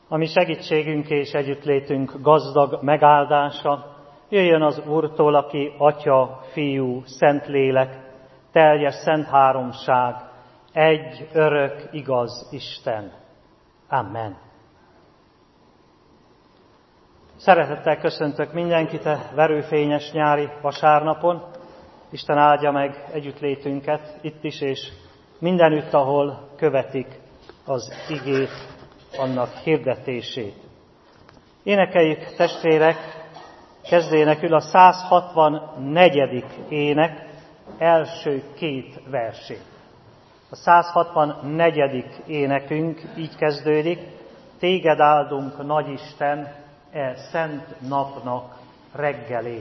A mi segítségünk és együttlétünk gazdag megáldása jöjjön az Úrtól, aki Atya, Fiú, Szentlélek, teljes szent háromság, egy örök, igaz Isten. Amen. Szeretettel köszöntök mindenkit a verőfényes nyári vasárnapon. Isten áldja meg együttlétünket itt is, és mindenütt, ahol követik az igét, annak hirdetését. Énekeljük, testvérek, kezdénekül a 164. ének első két versét. A 164. énekünk így kezdődik: Téged áldunk, Nagyisten, e szent napnak reggelén.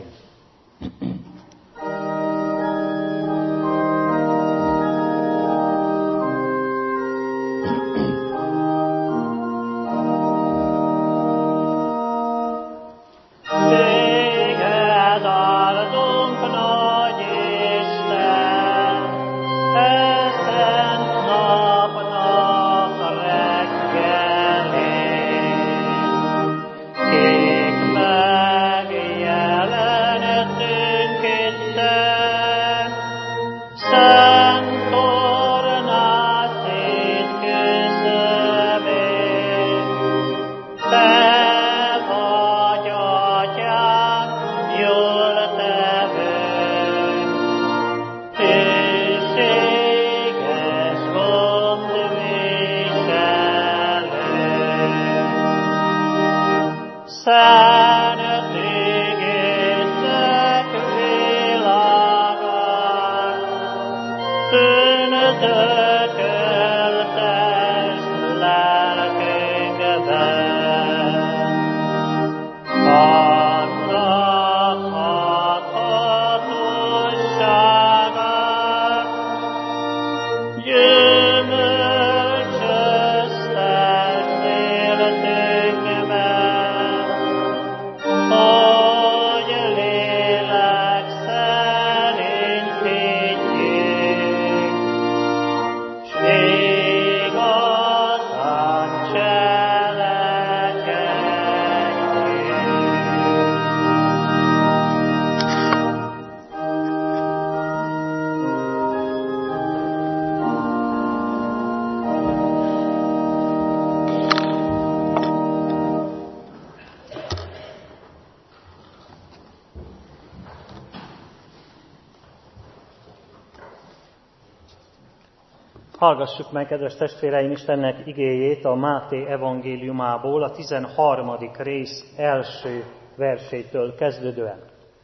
Hallgassuk meg, kedves testvéreim, Istennek igéjét a Máté evangéliumából, a 13. rész első versétől kezdődően.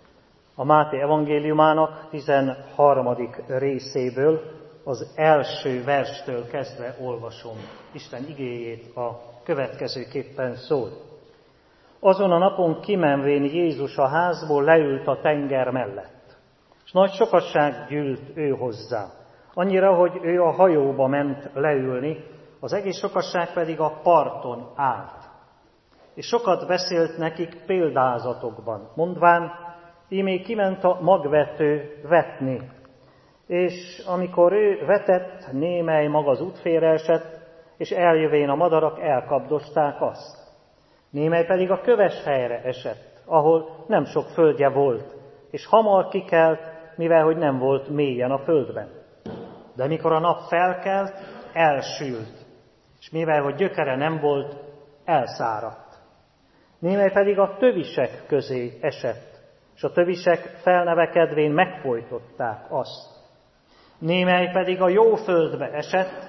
A Máté evangéliumának 13. részéből az első verstől kezdve olvasom. Isten igéjét a következőképpen szól. Azon a napon kimenvén Jézus a házból leült a tenger mellett, és nagy sokasság gyűlt ő hozzá. Annyira, hogy ő a hajóba ment leülni, az egész sokasság pedig a parton állt. És sokat beszélt nekik példázatokban, mondván, ímé kiment a magvető vetni. És amikor ő vetett, némely mag az útfélre esett, és eljövén a madarak elkapdosták azt. Némely pedig a köves helyre esett, ahol nem sok földje volt, és hamar kikelt, mivel hogy nem volt mélyen a földben. De mikor a nap felkelt, elsült, és mivel hogy gyökere nem volt, elszáradt. Némely pedig a tövisek közé esett, és a tövisek felnevekedvén megfojtották azt. Némely pedig a jó földbe esett,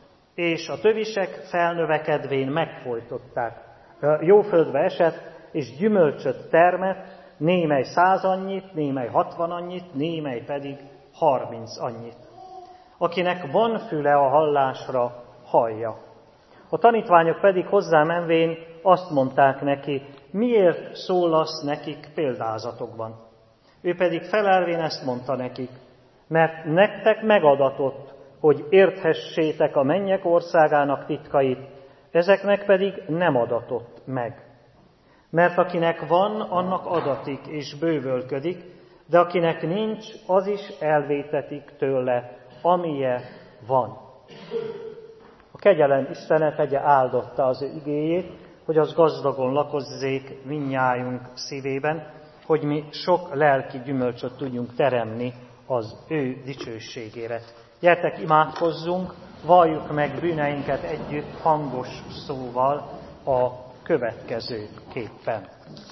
és a tövisek felnövekedvén megfojtották. Jó földbe esett, és gyümölcsöt termett, némely 100 annyit, némely 60 annyit, némely pedig 30 annyit. Akinek van füle a hallásra, hallja. A tanítványok pedig hozzá menvén azt mondták neki, miért szólasz nekik példázatokban? Ő pedig felelvén ezt mondta nekik, mert nektek megadatott, hogy érthessétek a mennyek országának titkait, ezeknek pedig nem adatott meg. Mert akinek van, annak adatik és bővölködik, de akinek nincs, az is elvétetik tőle, amilyen van. A kegyelem Istene tegye áldotta az ő igéjét, hogy az gazdagon lakozzék mindnyájunk szívében, hogy mi sok lelki gyümölcsöt tudjunk teremni az ő dicsőségére. Gyertek, imádkozzunk, valljuk meg bűneinket együtt hangos szóval a következőképpen.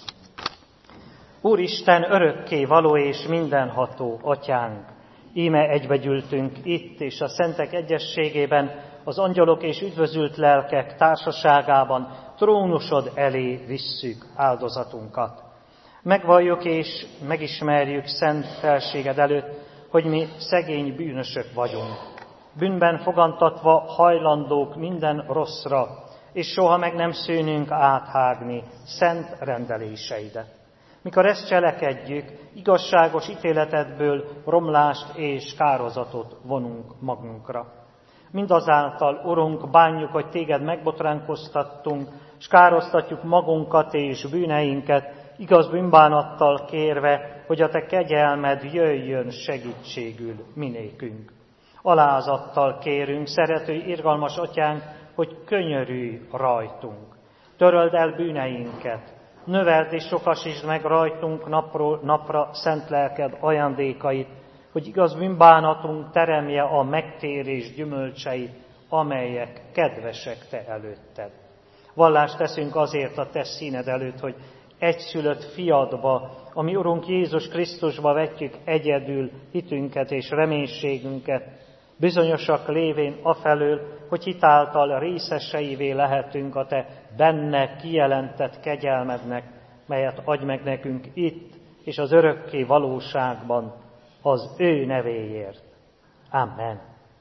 Úristen, örökké való és mindenható Atyánk, íme egybegyűltünk itt és a szentek egyességében, az angyalok és üdvözült lelkek társaságában trónusod elé visszük áldozatunkat. Megvalljuk és megismerjük szent felséged előtt, hogy mi szegény bűnösök vagyunk. Bűnben fogantatva hajlandók minden rosszra, és soha meg nem szűnünk áthágni szent rendeléseidet. Mikor ezt cselekedjük, igazságos ítéletedből romlást és kározatot vonunk magunkra. Mindazáltal, Urunk, bánjuk, hogy téged megbotránkoztattunk, s károztatjuk magunkat és bűneinket, igaz bűnbánattal kérve, hogy a te kegyelmed jöjjön segítségül minékünk. Alázattal kérünk, szerető, irgalmas Atyánk, hogy könyörülj rajtunk. Töröld el bűneinket, növeld és sokasítsd meg rajtunk napról napra szent lelked ajándékait, hogy igaz bűnbánatunk teremje a megtérés gyümölcseit, amelyek kedvesek te előtted. Vallást teszünk azért a te színed előtt, hogy egyszülött fiadba, a mi Urunk Jézus Krisztusba vetjük egyedül hitünket és reménységünket, bizonyosak lévén afelől, hogy hitáltal részeseivé lehetünk a te benne kijelentett kegyelmednek, melyet adj meg nekünk itt és az örökké valóságban, az ő nevéért. Amen.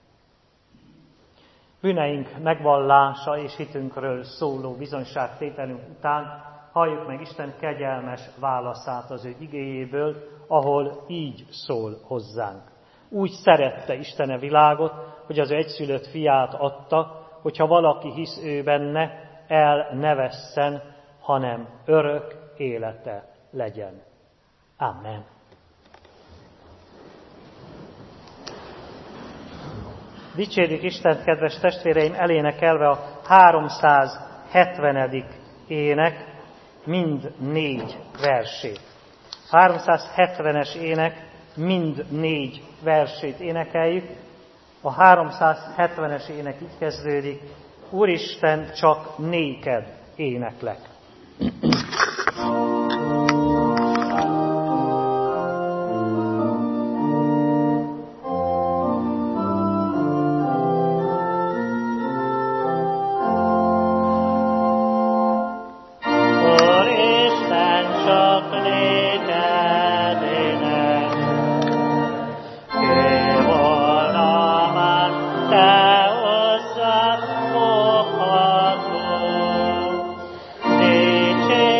Bűneink megvallása és hitünkről szóló bizonyságtételünk után halljuk meg Isten kegyelmes válaszát az ő igéjéből, ahol így szól hozzánk. Úgy szerette Isten a világot, hogy az ő egyszülött fiát adta, hogyha valaki hisz ő benne, el ne vesszen, hanem örök élete legyen. Amen. Dicsérjük Istent, kedves testvéreim, elénekelve a 370. ének mind 4 versét. 370-es ének mind 4 versét énekeljük. A 370-es ének így kezdődik: Úristen, csak néked éneklek. Dicsérj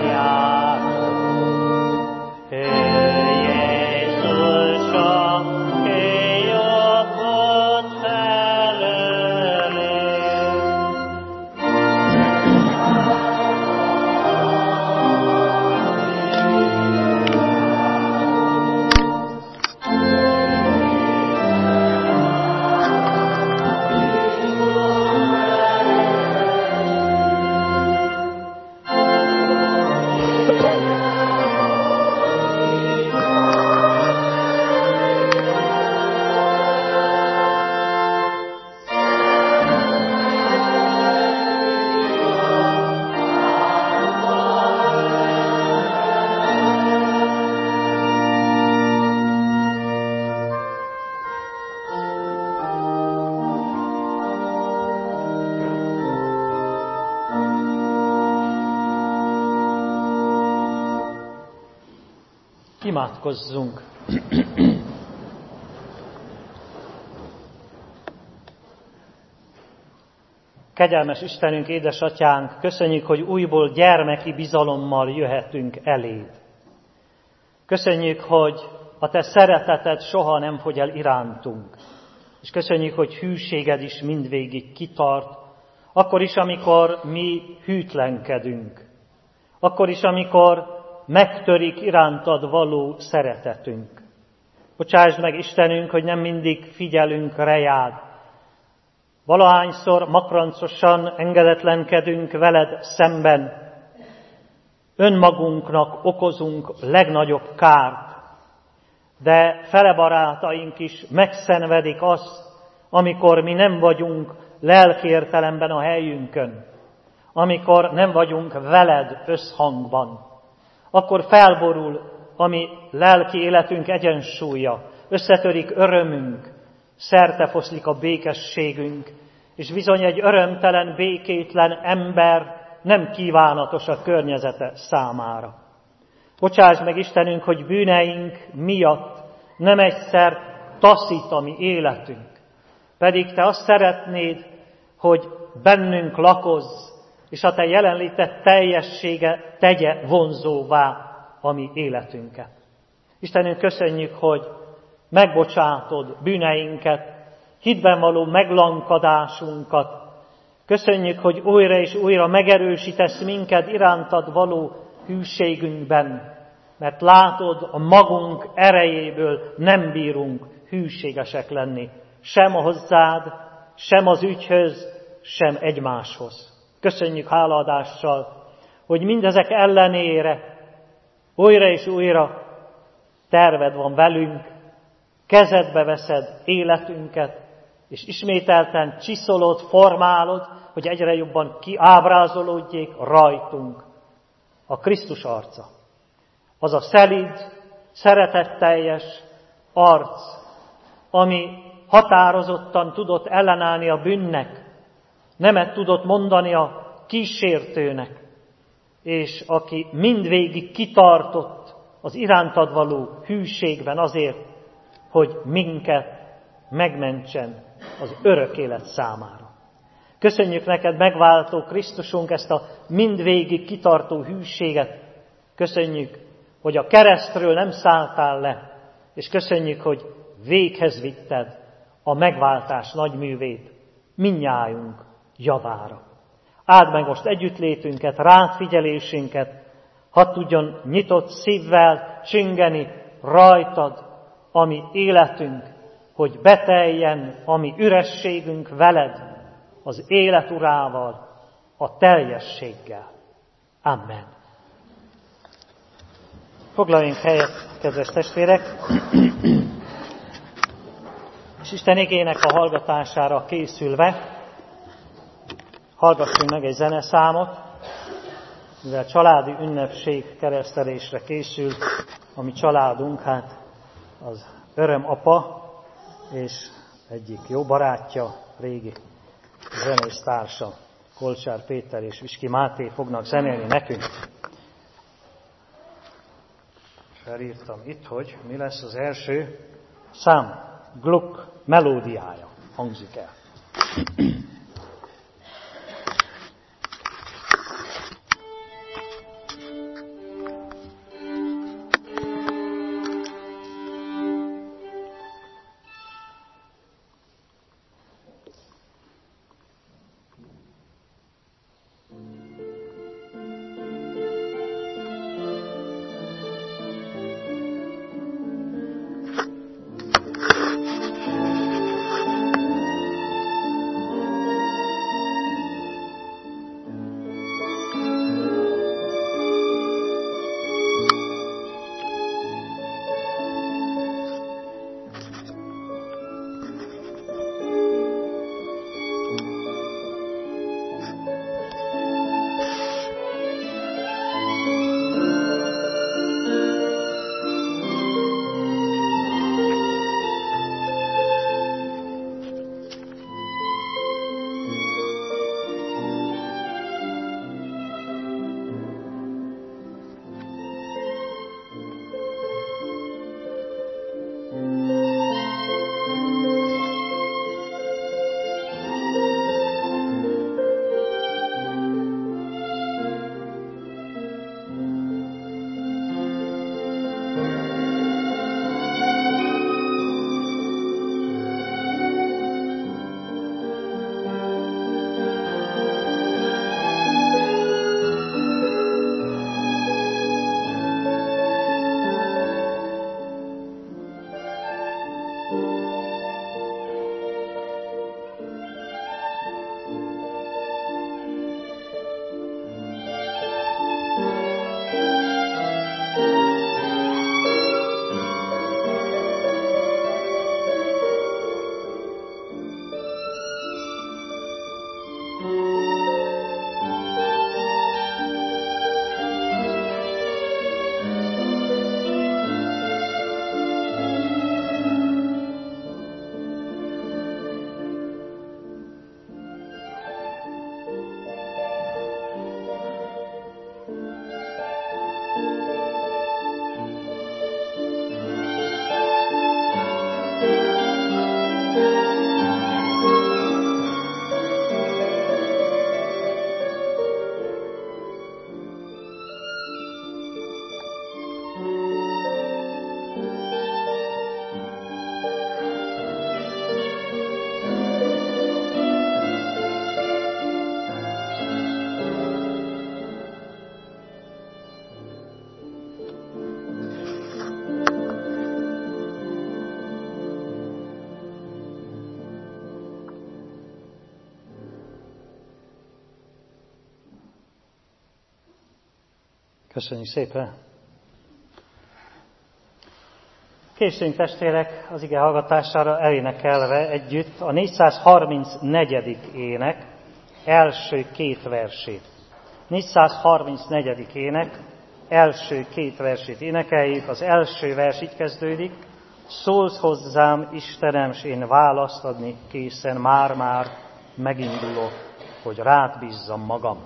Imádkozzunk! Kegyelmes Istenünk, édesatyánk, köszönjük, hogy újból gyermeki bizalommal jöhetünk eléd. Köszönjük, hogy a te szereteted soha nem fogy el irántunk. És köszönjük, hogy hűséged is mindvégig kitart, akkor is, amikor mi hűtlenkedünk. Akkor is, amikor megtörik irántad való szeretetünk. Bocsásd meg, Istenünk, hogy nem mindig figyelünk reád. Valahányszor makrancosan engedetlenkedünk veled szemben, önmagunknak okozunk legnagyobb kárt, de fele barátaink is megszenvedik azt, amikor mi nem vagyunk lelkiértelemben a helyünkön, amikor nem vagyunk veled összhangban. Akkor felborul a mi lelki életünk egyensúlya, összetörik örömünk, szertefoszlik a békességünk, és bizony egy örömtelen, békétlen ember nem kívánatos a környezete számára. Bocsásd meg, Istenünk, hogy bűneink miatt nem egyszer taszít a mi életünk, pedig te azt szeretnéd, hogy bennünk lakozz, és a te jelenléted teljessége tegye vonzóvá a mi életünket. Istenünk, köszönjük, hogy megbocsátod bűneinket, hitben való meglankadásunkat. Köszönjük, hogy újra és újra megerősítesz minket irántad való hűségünkben, mert látod, a magunk erejéből nem bírunk hűségesek lenni, sem hozzád, sem az ügyhöz, sem egymáshoz. Köszönjük hálaadással, hogy mindezek ellenére újra és újra terved van velünk, kezedbe veszed életünket, és ismételten csiszolod, formálod, hogy egyre jobban kiábrázolódjék rajtunk a Krisztus arca. Az a szelíd, szeretetteljes arc, ami határozottan tudott ellenállni a bűnnek, nemet tudott mondani a kísértőnek, és aki mindvégig kitartott az irántad való hűségben azért, hogy minket megmentsen az örök élet számára. Köszönjük neked, megváltó Krisztusunk, ezt a mindvégig kitartó hűséget. Köszönjük, hogy a keresztről nem szálltál le, és köszönjük, hogy véghez vitted a megváltás nagyművét mindnyájunk javára. Áld meg most együttlétünket, rád figyelésünket, hadd tudjon nyitott szívvel csüngeni rajtad a mi életünk, hogy beteljen a mi ürességünk veled, az élet urával, a teljességgel. Amen. Foglaljunk helyet, kedves testvérek, és Isten igének a hallgatására készülve hallgassunk meg egy zeneszámot, mivel családi ünnepség keresztelésre készül, a mi családunk, hát az örömapa és egyik jó barátja, régi zenésztársa, Kolcsár Péter és Viski Máté fognak zenélni nekünk. Felírtam itt, hogy mi lesz az első szám, Gluck melódiája hangzik el. Köszönjük szépen! Készüljünk testvérek az ige hallgatására elénekelve együtt a 434. ének első két versét. 434. ének első két versét énekeljük. Az első vers így kezdődik: szólsz hozzám, Istenem, s én választ adni készen, már-már megindulok, hogy rád bízzam magam.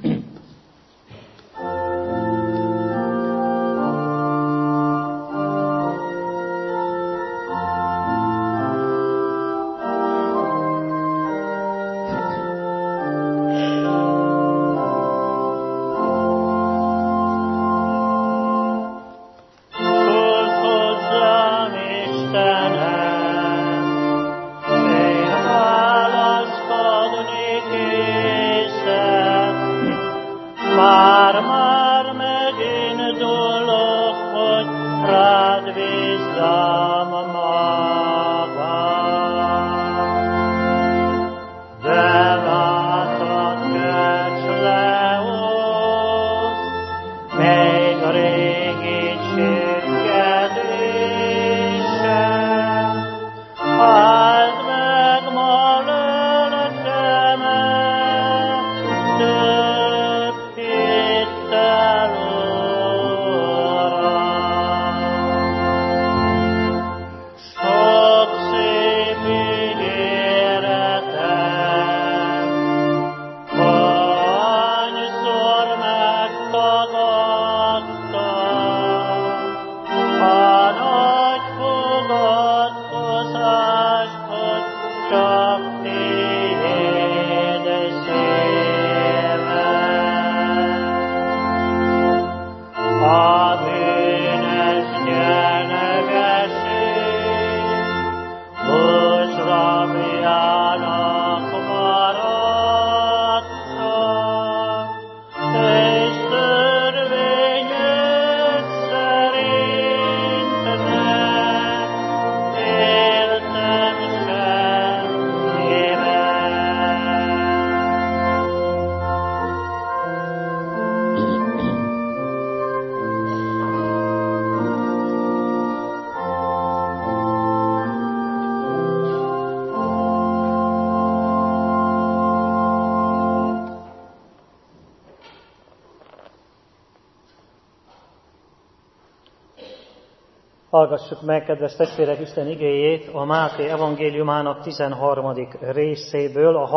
Hallgassuk meg, kedves testvérek, Isten igéjét a Máté evangéliumának 13. részéből, a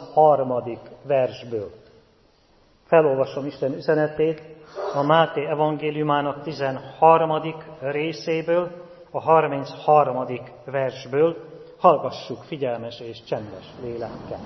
33. versből. Felolvasom Isten üzenetét a Máté evangéliumának 13. részéből, a 33. versből. Hallgassuk figyelmes és csendes lélekkel.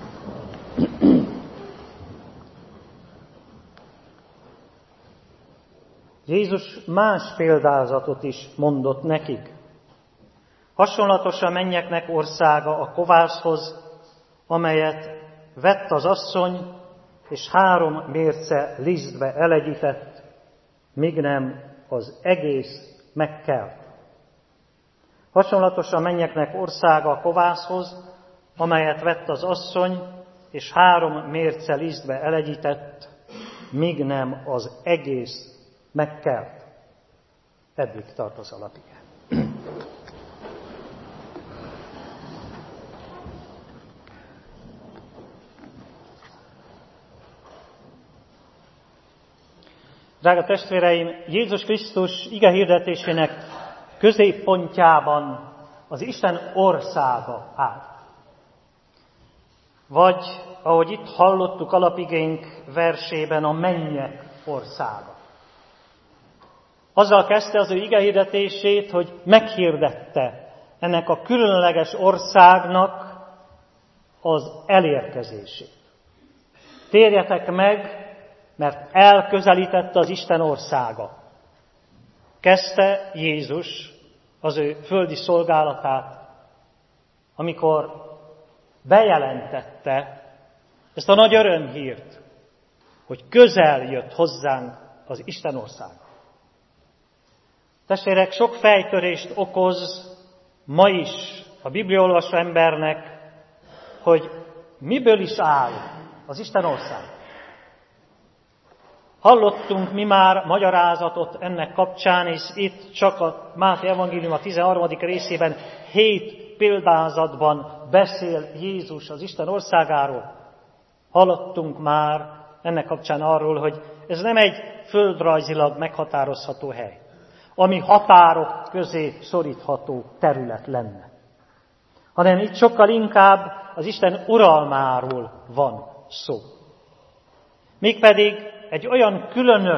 Jézus más példázatot is mondott nekik. Hasonlatos a mennyeknek országa a kovászhoz, amelyet vett az asszony, és 3 mérce lisztbe elegyített, míg nem az egész megkelt. Hasonlatos a mennyeknek országa a kovászhoz, amelyet vett az asszony, és 3 mérce lisztbe elegyített, míg nem az egész megkelt. Eddig tart az alapige. Drága testvéreim, Jézus Krisztus igehirdetésének középpontjában az Isten országa áll. Vagy, ahogy itt hallottuk alapigénk versében, a mennyek országa. Azzal kezdte az ő igehirdetését, hogy meghirdette ennek a különleges országnak az elérkezését. Térjetek meg, mert elközelítette az Isten országa. Kezdte Jézus az ő földi szolgálatát, amikor bejelentette ezt a nagy örömhírt, hogy közel jött hozzánk az Isten országa. Testvérek, sok fejtörést okoz ma is a bibliaolvasó embernek, hogy miből is áll az Isten ország. Hallottunk mi már magyarázatot ennek kapcsán, és itt csak a Máté evangélium a 13. részében 7 példázatban beszél Jézus az Isten országáról. Hallottunk már ennek kapcsán arról, hogy ez nem egy földrajzilag meghatározható hely, ami határok közé szorítható terület lenne, hanem itt sokkal inkább az Isten uralmáról van szó. Mégpedig egy olyan különös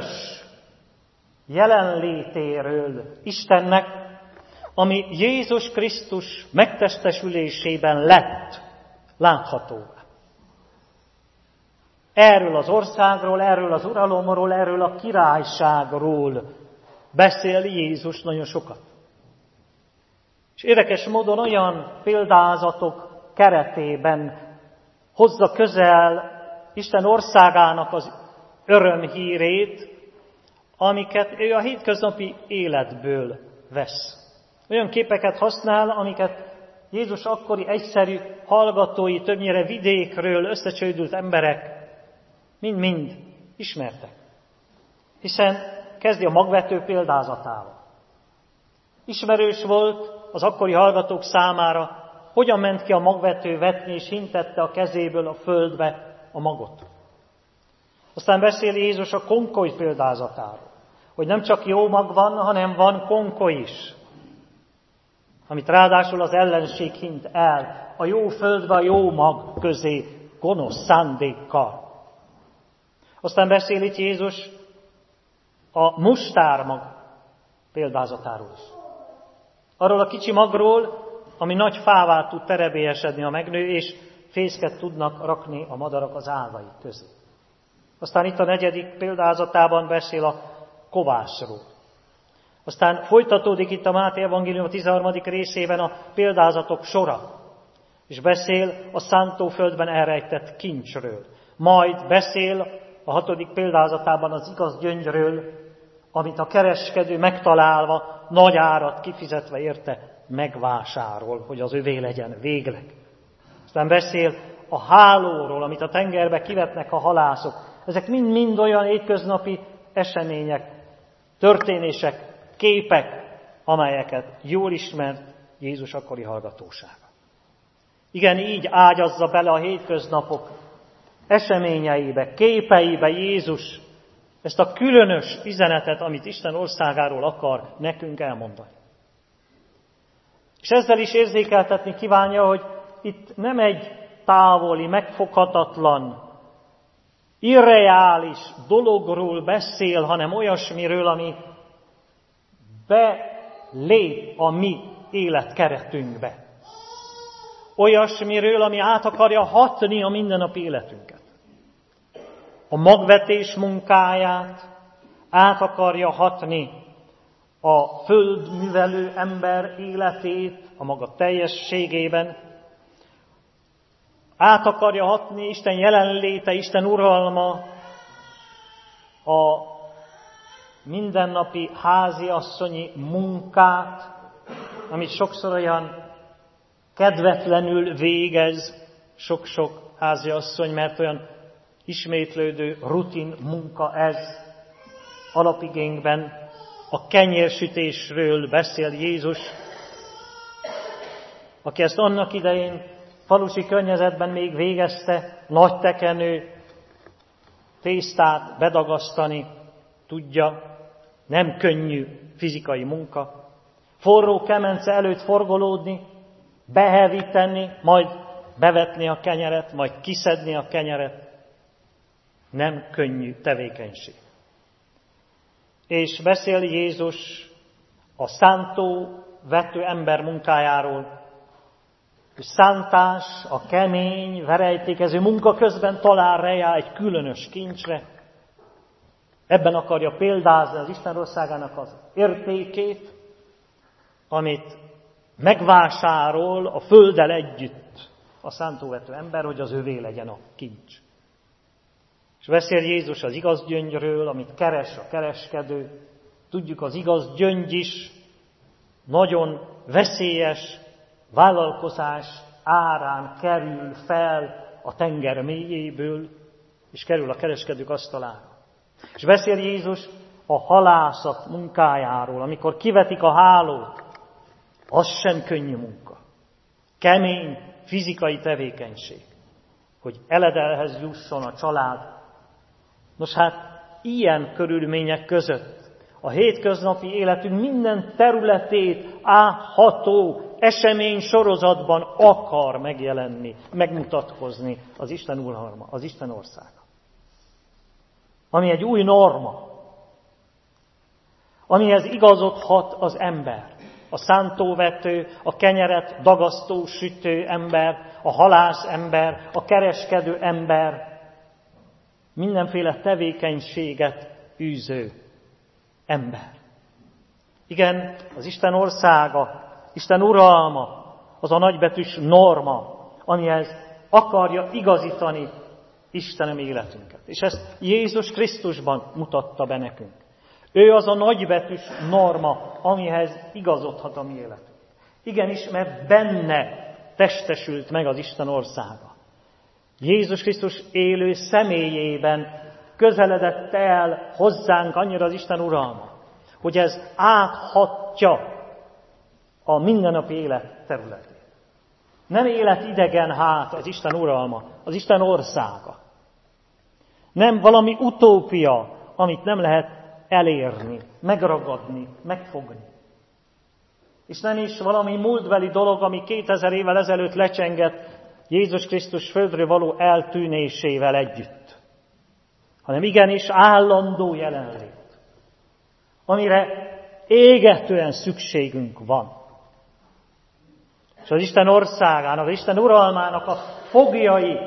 jelenlétéről Istennek, ami Jézus Krisztus megtestesülésében lett láthatóvá. Erről az országról, erről az uralomról, erről a királyságról beszél Jézus nagyon sokat. És érdekes módon olyan példázatok keretében hozza közel Isten országának az örömhírét, amiket ő a hétköznapi életből vesz. Olyan képeket használ, amiket Jézus akkori egyszerű hallgatói, többnyire vidékről összecsődült emberek mind-mind ismertek. Hiszen kezdi a magvető példázatával. Ismerős volt az akkori hallgatók számára, hogyan ment ki a magvető vetni, és hintette a kezéből a földbe a magot. Aztán beszél Jézus a konkoly példázatáról, hogy nem csak jó mag van, hanem van konkoly is, amit ráadásul az ellenség hint el a jó földbe, a jó mag közé gonosz szándékkal. Aztán beszél itt Jézus a mustármag példázatáról is. Arról a kicsi magról, ami nagy fává tud terebélyesedni, a megnő, és fészket tudnak rakni a madarak az ágai közé. Aztán itt a 4. példázatában beszél a kovászról. Aztán folytatódik itt a Máté evangélium a 13. részében a példázatok sora, és beszél a szántóföldben elrejtett kincsről. Majd beszél a 6. példázatában az igaz gyöngyről, amit a kereskedő megtalálva, nagy árat kifizetve érte megvásárol, hogy az övé legyen végleg. Aztán beszél a hálóról, amit a tengerbe kivetnek a halászok. Ezek mind-mind olyan hétköznapi események, történések, képek, amelyeket jól ismert Jézus akkori hallgatósága. Igen, így ágyazza bele a hétköznapok eseményeibe, képeibe Jézus ezt a különös üzenetet, amit Isten országáról akar nekünk elmondani. És ezzel is érzékeltetni kívánja, hogy itt nem egy távoli, megfoghatatlan, irreális dologról beszél, hanem olyasmiről, ami belép a mi életkeretünkbe. Olyasmiről, ami át akarja hatni a mindennapi életünket. A magvetés munkáját át akarja hatni a földművelő ember életét a maga teljességében. Át akarja hatni Isten jelenléte, Isten uralma a mindennapi háziasszonyi munkát, amit sokszor olyan kedvetlenül végez sok-sok háziasszony, mert olyan ismétlődő rutin munka ez. Alapigénkben a kenyérsütésről beszél Jézus, aki ezt annak idején falusi környezetben még végezte, nagy tekenő tésztát bedagasztani tudja, nem könnyű fizikai munka. Forró kemence előtt forgolódni, behevíteni, majd bevetni a kenyeret, majd kiszedni a kenyeret. Nem könnyű tevékenység. És beszél Jézus a szántó, vető ember munkájáról. A szántás, a kemény, verejtékező munka közben talál rá egy különös kincsre. Ebben akarja példázni az Isten országának az értékét, amit megvásárol a földdel együtt a szántóvető ember, hogy az övé legyen a kincs. És beszél Jézus az igaz gyöngyről, amit keres a kereskedő. Tudjuk, az igaz gyöngy is nagyon veszélyes vállalkozás árán kerül fel a tenger mélyéből, és kerül a kereskedők asztalára. És beszél Jézus a halászat munkájáról, amikor kivetik a hálót, az sem könnyű munka. Kemény fizikai tevékenység, hogy eledelhez jusson a család. Nos hát, ilyen körülmények között a hétköznapi életünk minden területét átható esemény sorozatban akar megjelenni, megmutatkozni az Isten uralma, az Isten országa. Ami egy új norma, amihez igazodhat az ember. A szántóvető, a kenyeret dagasztó, sütő ember, a halász ember, a kereskedő ember, mindenféle tevékenységet űző ember. Igen, az Isten országa, Isten uralma, az a nagybetűs norma, amihez akarja igazítani Istenem életünket. És ezt Jézus Krisztusban mutatta be nekünk. Ő az a nagybetűs norma, amihez igazodhat a mi életünk. Igenis, mert benne testesült meg az Isten országa. Jézus Krisztus élő személyében közeledett el hozzánk annyira az Isten uralma, hogy ez áthatja a mindennapi élet területét. Nem életidegen hát az Isten uralma, az Isten országa. Nem valami utópia, amit nem lehet elérni, megragadni, megfogni. És nem is valami múltbeli dolog, ami 2000 évvel ezelőtt lecsengett Jézus Krisztus földről való eltűnésével együtt. Hanem igenis állandó jelenlét, amire égetően szükségünk van. És az Isten országának, az Isten uralmának a foglyai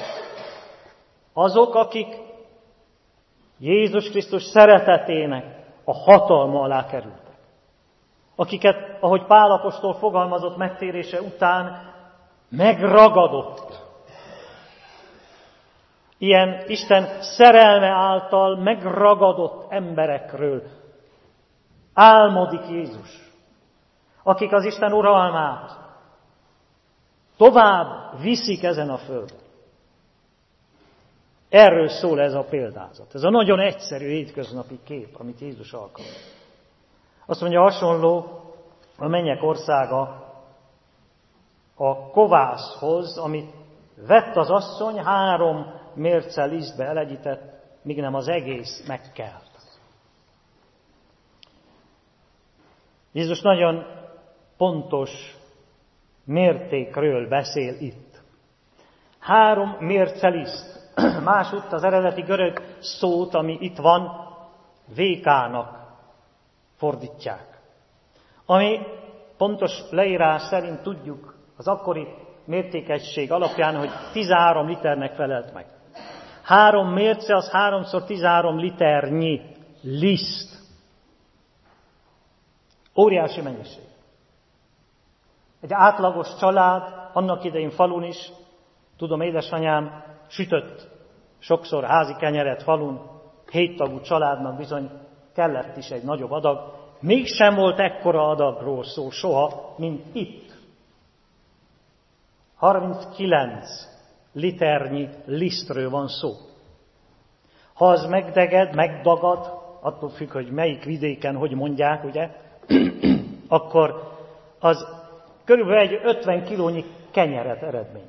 azok, akik Jézus Krisztus szeretetének a hatalma alá kerültek. Akiket, ahogy Pál apostol fogalmazott megtérése után, megragadott. Ilyen Isten szerelme által megragadott emberekről álmodik Jézus, akik az Isten uralmát tovább viszik ezen a földön. Erről szól ez a példázat. Ez a nagyon egyszerű hétköznapi kép, amit Jézus alkalmaz. Azt mondja, hasonló a mennyek országa a kovászhoz, amit vett az asszony, 3 mérce lisztbe elegyített, míg nem az egész megkelt. Jézus nagyon pontos mértékről beszél itt. 3 mérce liszt. Másutt az eredeti görög szót, ami itt van, vékának fordítják. Ami pontos leírás szerint tudjuk az akkori mértékegység alapján, hogy 13 liternek felelt meg. 3 mérce az 3x13 liternyi liszt. Óriási mennyiség. Egy átlagos család, annak idején falun is, tudom, édesanyám sütött sokszor házi kenyeret falun, 7 tagú családnak bizony kellett is egy nagyobb adag, mégsem volt ekkora adagról szó soha, mint itt. 39 liternyi lisztről van szó. Ha az megdagad, attól függ, hogy melyik vidéken, hogy mondják, ugye, akkor az körülbelül egy 50 kilónyi kenyeret eredményez.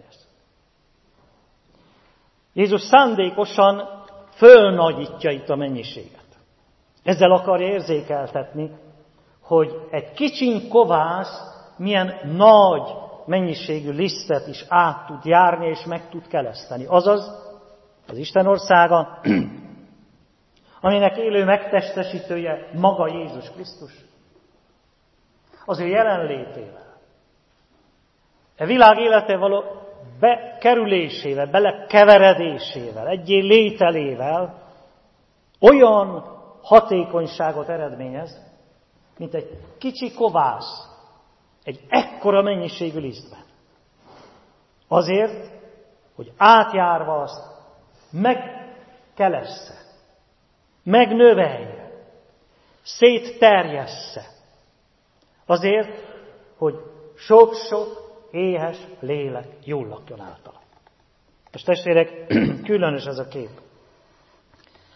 Jézus szándékosan fölnagyítja itt a mennyiséget. Ezzel akarja érzékeltetni, hogy egy kicsiny kovász milyen nagy mennyiségű lisztet is át tud járni és meg tud keleszteni. Azaz az Isten országa, aminek élő megtestesítője maga Jézus Krisztus. Az ő jelenlétével. A világ élete való bekerülésével, belekeveredésével, egyé lételével olyan hatékonyságot eredményez, mint egy kicsi kovász, egy ekkora mennyiségű lisztben. Azért, hogy átjárva azt megkelessze, megnövelje, szétterjessze. Azért, hogy sok-sok éhes lélek jól lakjon általa. És testvérek, különös ez a kép.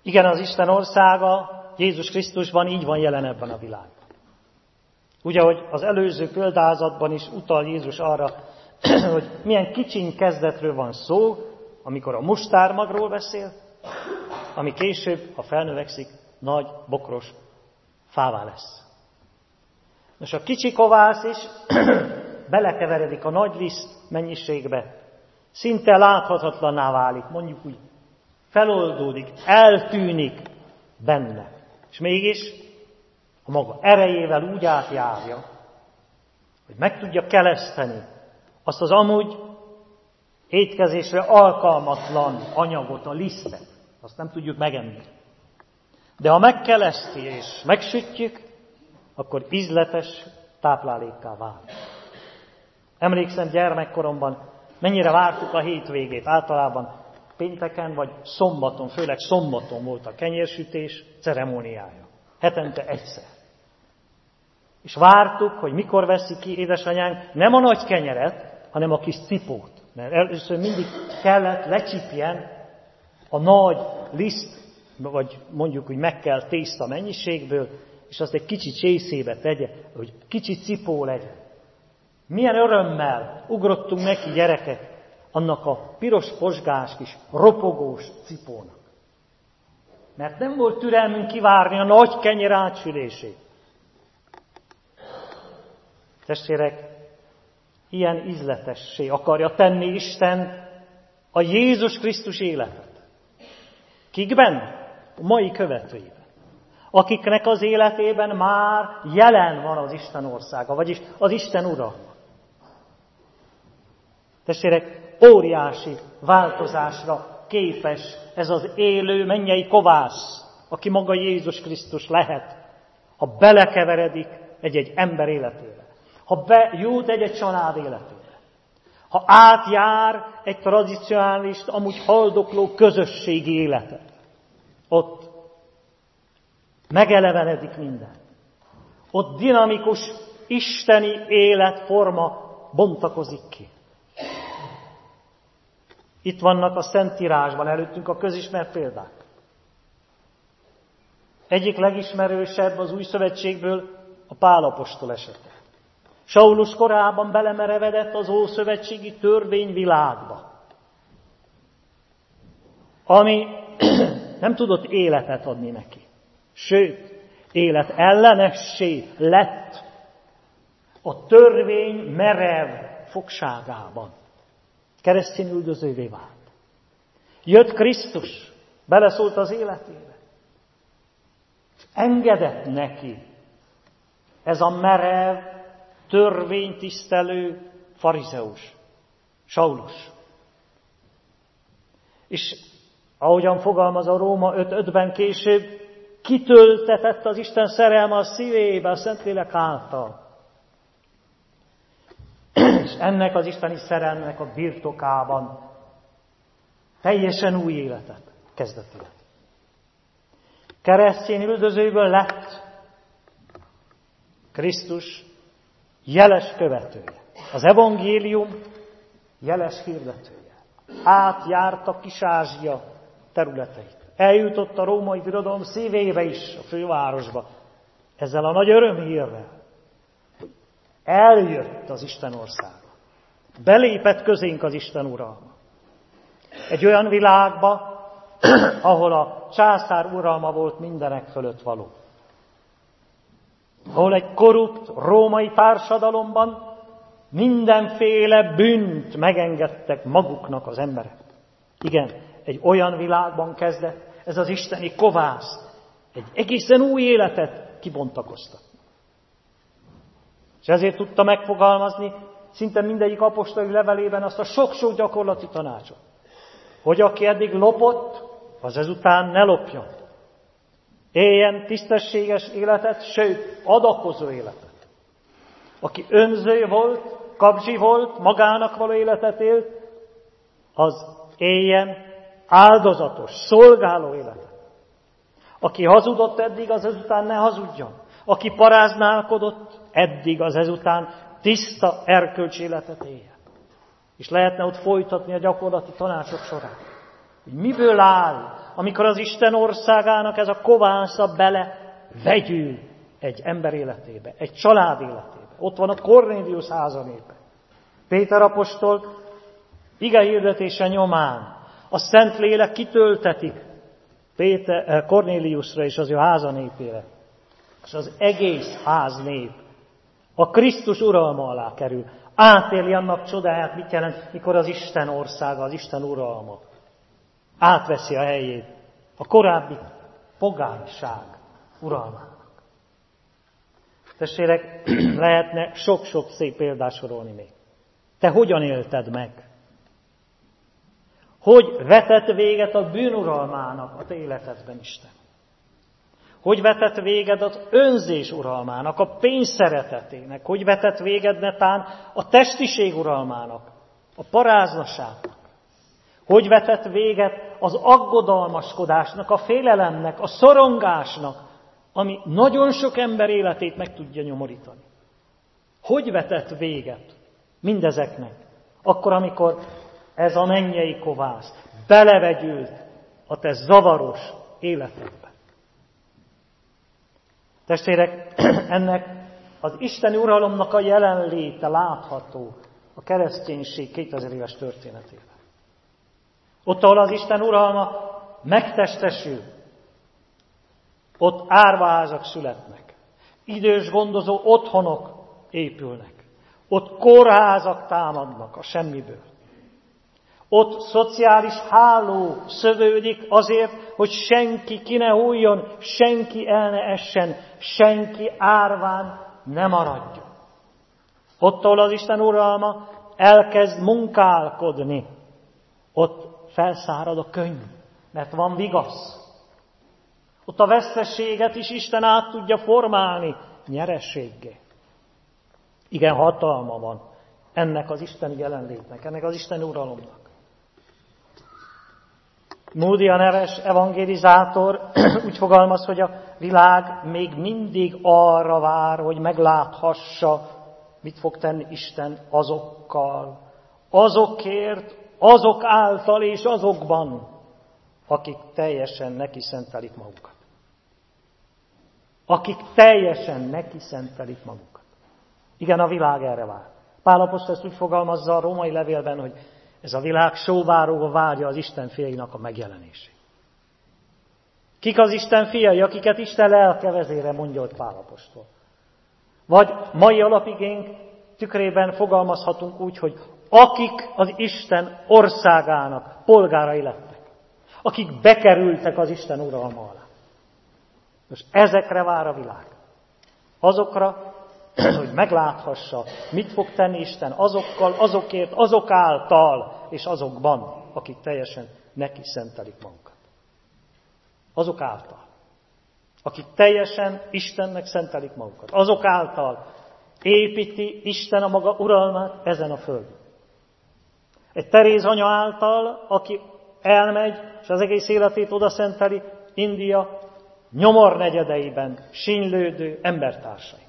Igen, az Isten országa Jézus Krisztusban így van jelen ebben a világban. Ugye, hogy az előző példázatban is utal Jézus arra, hogy milyen kicsiny kezdetről van szó, amikor a mustármagról beszél, ami később, ha felnövekszik, nagy, bokros fává lesz. Nos, a kicsi kovász is belekeveredik a nagy liszt mennyiségbe, szinte láthatatlanná válik, mondjuk úgy feloldódik, eltűnik benne. És mégis a maga erejével úgy átjárja, hogy meg tudja keleszteni azt az amúgy étkezésre alkalmatlan anyagot, a lisztet. Azt nem tudjuk megenni. De ha megkeleszti és megsütjük, akkor ízletes táplálékká válik. Emlékszem gyermekkoromban, mennyire vártuk a hétvégét. Általában pénteken vagy szombaton, főleg szombaton volt a kenyérsütés ceremóniája. Hetente egyszer. És vártuk, hogy mikor veszi ki édesanyánk nem a nagy kenyeret, hanem a kis cipót. Mert először mindig kellett lecsipjen a nagy liszt, vagy mondjuk úgy megkelt tészta mennyiségből, és azt egy kicsi csészébe tegye, hogy kicsi cipó legyen. Milyen örömmel ugrottunk neki, gyerekek, annak a piros posgás kis ropogós cipónak. Mert nem volt türelmünk kivárni a nagy kenyer átsülését. Testvérek, ilyen ízletessé akarja tenni Isten a Jézus Krisztus életet. Kikben? A mai követőiben. Akiknek az életében már jelen van az Isten országa, vagyis az Isten uralma. Testvérek, óriási változásra képes ez az élő mennyei kovász, aki maga Jézus Krisztus lehet, ha belekeveredik egy-egy ember életébe, ha bejut egy-egy család életébe, ha átjár egy tradicionális, amúgy haldokló közösségi életet. Ott megelevenedik minden. Ott dinamikus, isteni életforma bontakozik ki. Itt vannak a Szentírásban előttünk a közismert példák. Egyik legismerősebb az Új Szövetségből a Pál apostol esete. Saulus korában belemerevedett az ószövetségi törvényvilágba, ami nem tudott életet adni neki. Sőt, élet ellenessé lett a törvény merev fogságában. Keresztény üldözővé vált. Jött Krisztus, beleszólt az életébe. Engedett neki ez a merev, törvénytisztelő farizeus, Saulus. És ahogyan fogalmaz a Róma 5:5-ben később, kitöltetett az Isten szerelme a szívébe, a Szentlélek által. És ennek az isteni szerelmnek a birtokában teljesen új életet kezdett élet. Keresztény üldözőből lett Krisztus jeles követője. Az evangélium jeles hirdetője. Átjárta Kis-Ázsia területeit. Eljutott a római birodalom szívébe is, a fővárosba. Ezzel a nagy örömhírrel. Eljött az Isten országa. Belépett közénk az Isten uralma. Egy olyan világba, ahol a császár uralma volt mindenek fölött való. Ahol egy korrupt római társadalomban mindenféle bűnt megengedtek maguknak az emberek. Igen, egy olyan világban kezdett ez az isteni kovász egy egészen új életet kibontakoztatni. És ezért tudta megfogalmazni szinte mindegyik apostoli levelében azt a sok-sok gyakorlati tanácsot, hogy aki eddig lopott, az ezután ne lopjon. Éljen tisztességes életet, sőt, adakozó életet. Aki önző volt, kapzsi volt, magának való életet élt, az éljen áldozatos, szolgáló életet. Aki hazudott eddig, az ezután ne hazudjon. Aki paráználkodott eddig, az ezután tiszta erkölcsi életet éljen. És lehetne ott folytatni a gyakorlati tanácsok során. Hogy miből áll amikor az Isten országának ez a kovásza bele vegyül egy ember életébe, egy család életébe. Ott van a Kornélius háza népe. Péter apostol igehirdetése nyomán a Szentlélek kitöltetik Kornéliusra és az ő háza népére. És az egész ház nép a Krisztus uralma alá kerül. Átéli annak csodáját, mit jelent, mikor az Isten országa, az Isten uralma átveszi a helyét a korábbi pogányság uralmának. Testvérek, lehetne sok-sok szép példát sorolni még. Te hogyan élted meg? Hogy vetett véget a bűnuralmának a te életedben, Isten? Hogy vetett véged az önzés uralmának, a pénz szeretetének? Hogy vetett véged netán a testiség uralmának, a paráznaságnak? Hogy vetett véget az aggodalmaskodásnak, a félelemnek, a szorongásnak, ami nagyon sok ember életét meg tudja nyomorítani? Hogy vetett véget mindezeknek? Akkor, amikor ez a mennyei kovász belevegyült a te zavaros életedbe. Testvérek, ennek az isteni uralomnak a jelenléte látható a kereszténység 2000 éves történetében. Ott, ahol az Isten uralma megtestesül, ott árvaházak születnek, idős gondozó otthonok épülnek, ott kórházak támadnak a semmiből. Ott szociális háló szövődik azért, hogy senki ki ne hulljon, senki el ne essen, senki árván ne maradjon. Ott, ahol az Isten uralma elkezd munkálkodni, ott felszárad a könny, mert van vigasz. Ott a veszteséget is Isten át tudja formálni nyerességgé. Igen, hatalma van ennek az Isten jelenlétnek, ennek az Isten uralomnak. Moody a neves evangelizátor úgy fogalmaz, hogy a világ még mindig arra vár, hogy megláthassa, mit fog tenni Isten azokkal, azokért, azok által és azokban, akik teljesen neki szentelik magukat. Akik teljesen neki szentelik magukat. Igen, a világ erre vár. Pál apostol ezt úgy fogalmazza a római levélben, hogy ez a világ sóvárogva várja az Isten fiainak a megjelenését. Kik az Isten fiai, akiket Isten lelke vezére, mondja ott Pál apostol. Vagy mai alapigénk tükrében fogalmazhatunk úgy, hogy akik az Isten országának polgárai lettek. Akik bekerültek az Isten uralma alá. Most ezekre vár a világ. Azokra, hogy megláthassa, mit fog tenni Isten azokkal, azokért, azok által és azokban, akik teljesen neki szentelik magukat. Azok által. Akik teljesen Istennek szentelik magukat. Azok által építi Isten a maga uralmát ezen a földön. Egy Teréz anya által, aki elmegy, és az egész életét oda szenteli India nyomornegyedeiben sínylődő embertársainak.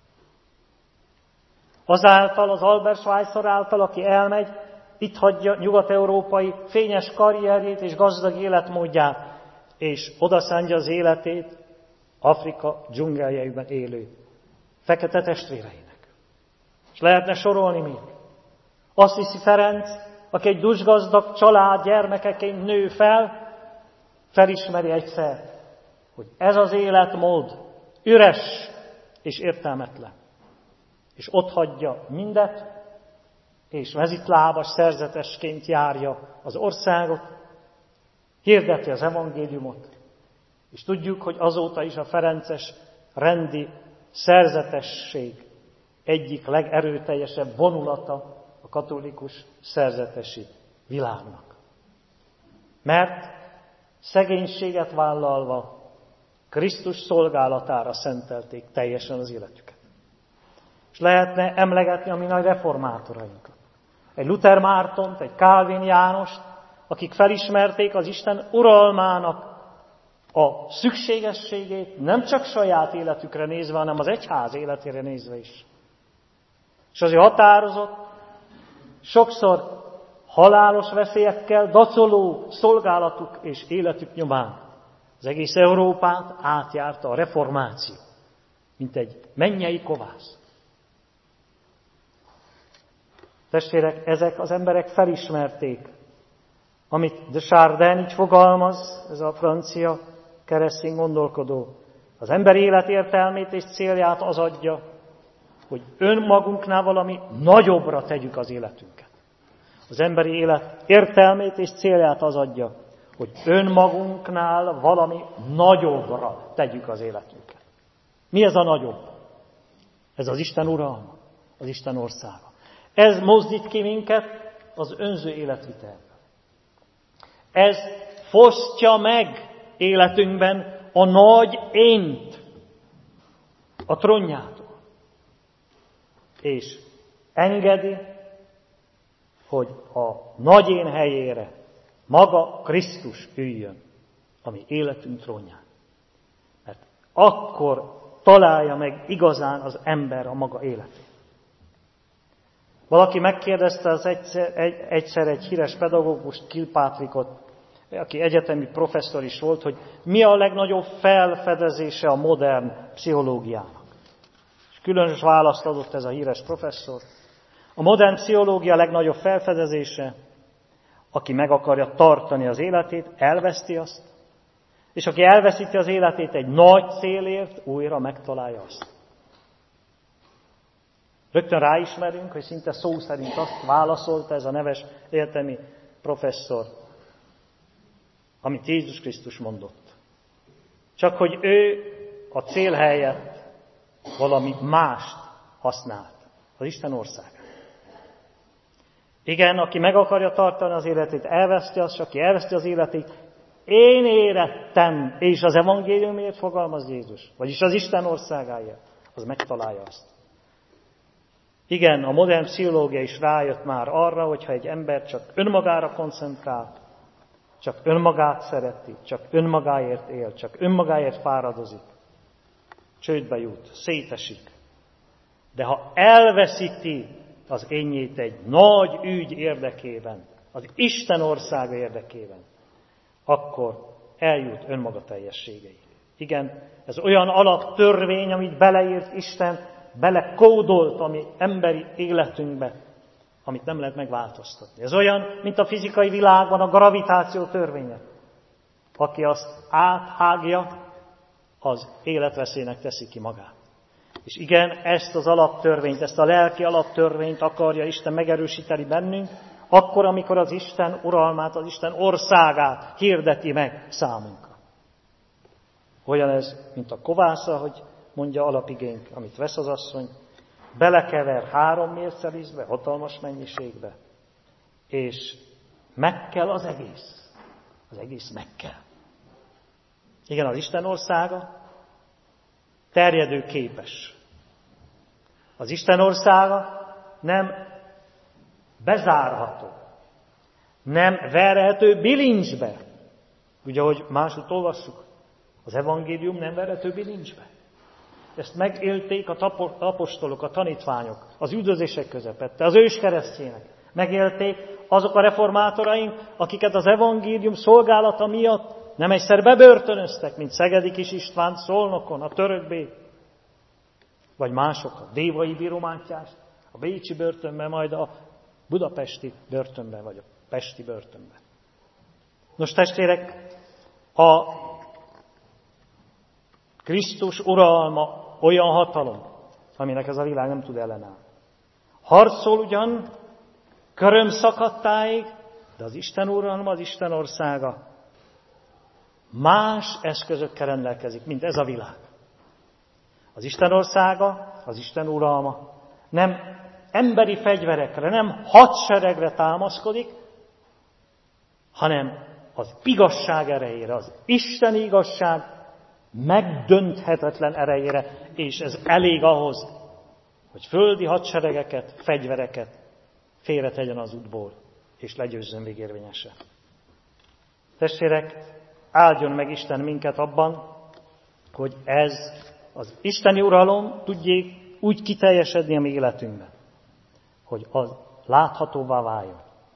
Azáltal, az Albert Schweitzer által, aki elmegy, itt hagyja nyugat-európai fényes karrierjét és gazdag életmódját, és odaszántja az életét Afrika dzsungeljeiben élő fekete testvéreinek. És lehetne sorolni még. Assisi Ferenc, aki egy dusgazdag család gyermekeként nő fel, felismeri egyszer, hogy ez az életmód üres és értelmetlen. És ott hagyja mindet, és mezitlábas szerzetesként járja az országot, hirdeti az evangéliumot, és tudjuk, hogy azóta is a ferences rendi szerzetesség egyik legerőteljesebb vonulata a katolikus szerzetesi világnak. Mert szegénységet vállalva Krisztus szolgálatára szentelték teljesen az életüket. És lehetne emlegetni a mi nagy reformátorainkat. Egy Luther Mártont, egy Kálvin Jánost, akik felismerték az Isten uralmának a szükségességét, nem csak saját életükre nézve, hanem az egyház életére nézve is. És azért határozott, sokszor halálos veszélyekkel dacoló szolgálatuk és életük nyomán az egész Európát átjárta a reformáció, mint egy mennyei kovász. Testvérek, ezek az emberek felismerték, amit de Chardin így fogalmaz, ez a francia keresztény gondolkodó. Az ember élet értelmét és célját az adja, hogy önmagunknál valami nagyobbra tegyük az életünket. Az emberi élet értelmét és célját az adja, hogy önmagunknál valami nagyobbra tegyük az életünket. Mi ez a nagyobb? Ez az Isten uralma, az Isten országa. Ez mozdít ki minket az önző életvitelbe. Ez fosztja meg életünkben a nagy ént a trónjától. És engedi, hogy a nagy én helyére maga Krisztus üljön, ami életünk trónján. Mert akkor találja meg igazán az ember a maga életét. Valaki megkérdezte egyszer egy híres pedagógust, Kilpatrickot, aki egyetemi professzor is volt, hogy mi a legnagyobb felfedezése a modern pszichológiának. És különös választ adott ez a híres professzor. A modern pszichológia legnagyobb felfedezése, aki meg akarja tartani az életét, elveszti azt, és aki elveszíti az életét egy nagy célért, újra megtalálja azt. Rögtön ráismerünk, hogy szinte szó szerint azt válaszolta ez a neves egyetemi professzor, amit Jézus Krisztus mondott. Csak hogy ő a cél helyett valami mást használt, az Isten országát. Igen, aki meg akarja tartani az életét, elveszti azt, aki elveszti az életét, én érettem, és az evangéliumért fogalmaz Jézus, vagyis az Isten országáért, az megtalálja azt. Igen, a modern pszichológia is rájött már arra, hogyha egy ember csak önmagára koncentrál, csak önmagát szereti, csak önmagáért él, csak önmagáért fáradozik, csődbe jut, szétesik. De ha elveszíti az énjét egy nagy ügy érdekében, az Isten országa érdekében, akkor eljut önmaga teljességeig. Igen, ez olyan alaptörvény, amit beleírt Isten, belekódolt a mi emberi életünkbe, amit nem lehet megváltoztatni. Ez olyan, mint a fizikai világban a gravitáció törvénye. Aki azt áthágja, az életveszélynek teszi ki magát. És igen, ezt az alaptörvényt, ezt a lelki alaptörvényt akarja Isten megerősíteni bennünk, akkor, amikor az Isten uralmát, az Isten országát hirdeti meg számunkra. Olyan ez, mint a kovásza, hogy mondja alapigénk, amit vesz az asszony, belekever 3 mércelisbe, hatalmas mennyiségbe, és meg kell az egész. Az egész meg kell. Igen, az Isten országa terjedő képes. Az Isten országa nem bezárható, nem verhető bilincsbe. Ugye, ahogy máshogy olvassuk, az evangélium nem verhető bilincsbe. Ezt megélték a apostolok, a tanítványok, az üldözések közepette, az őskeresztjének. Megélték azok a reformátoraink, akiket az evangélium szolgálata miatt nem egyszer bebörtönöztek, mint Szegedi Kis István Szolnokon, a törökbé, vagy mások, a Dévai Bíró Mátyást, a bécsi börtönben, majd a budapesti börtönben, vagy a pesti börtönben. Nos, testvérek, a Krisztus uralma olyan hatalom, aminek ez a világ nem tud ellenállni. Harcol ugyan, köröm szakadtáig, de az Isten uralma, az Isten országa más eszközökkel rendelkezik, mint ez a világ. Az Isten országa, az Isten uralma nem emberi fegyverekre, nem hadseregre támaszkodik, hanem az igazság erejére, az isteni igazság megdönthetetlen erejére, és ez elég ahhoz, hogy földi hadseregeket, fegyvereket félretegyen az útból, és legyőzzön végérvényesen. Testvérek, áldjon meg Isten minket abban, hogy ez az isteni uralom tudjék úgy kiteljesedni a mi életünkben, hogy az láthatóvá váljon.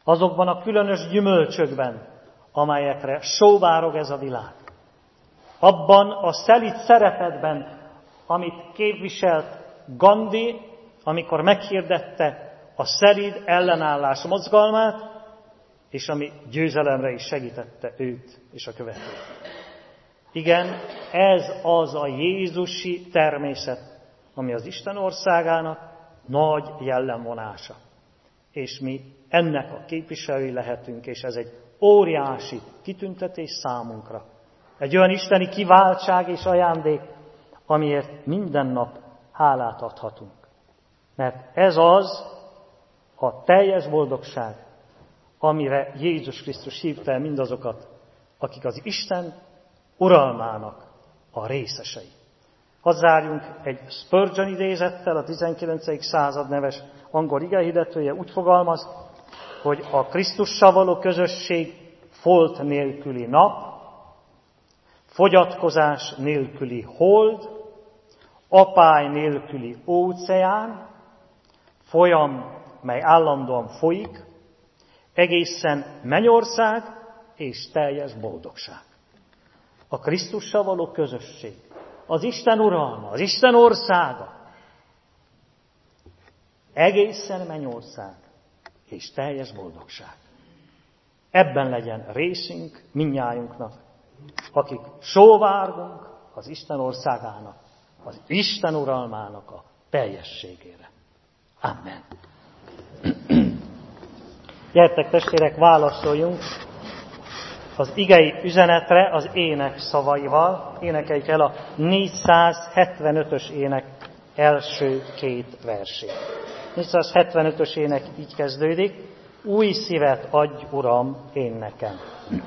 azokban a különös gyümölcsökben, amelyekre sóvárog ez a világ. Abban a szelíd szeretetben, amit képviselt Gandhi, amikor meghirdette a szelíd ellenállás mozgalmát, és ami győzelemre is segítette őt és a követőt. Igen, ez az a jézusi természet, ami az Isten országának nagy jellemvonása. És mi ennek a képviselői lehetünk, és ez egy óriási kitüntetés számunkra. Egy olyan isteni kiváltság és ajándék, amiért minden nap hálát adhatunk. Mert ez az a teljes boldogság, amire Jézus Krisztus hívta el mindazokat, akik az Isten uralmának a részesei. Hadd zárjunk egy Spurgeon idézettel, a 19. század neves angol igehirdetője úgy fogalmaz, hogy a Krisztussal való közösség folt nélküli nap, fogyatkozás nélküli hold, apály nélküli óceán, folyam, mely állandóan folyik, egészen mennyország és teljes boldogság. A Krisztussal való közösség, az Isten uralma, az Isten országa, egészen mennyország és teljes boldogság. Ebben legyen részünk mindnyájunknak, akik sóvárgunk az Isten országának, az Isten uralmának a teljességére. Amen. Gyertek, testvérek, válaszoljunk az igei üzenetre az ének szavaival. Énekeljük el a 475-ös ének első két versét. 475-ös ének így kezdődik: új szívet adj, Uram, én nekem.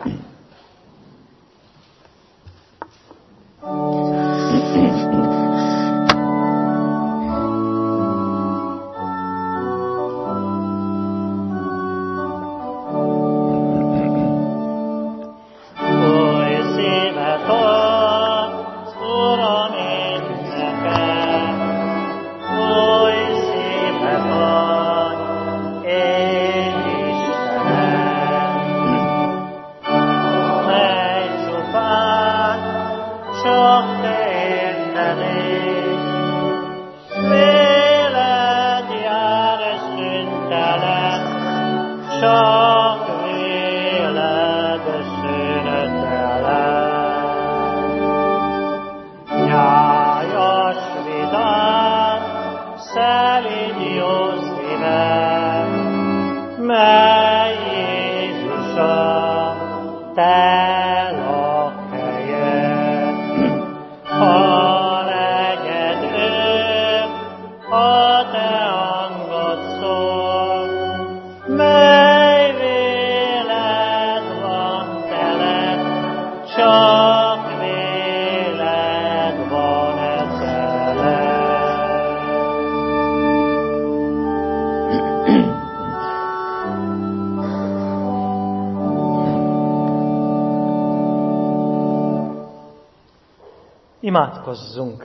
Imádkozzunk!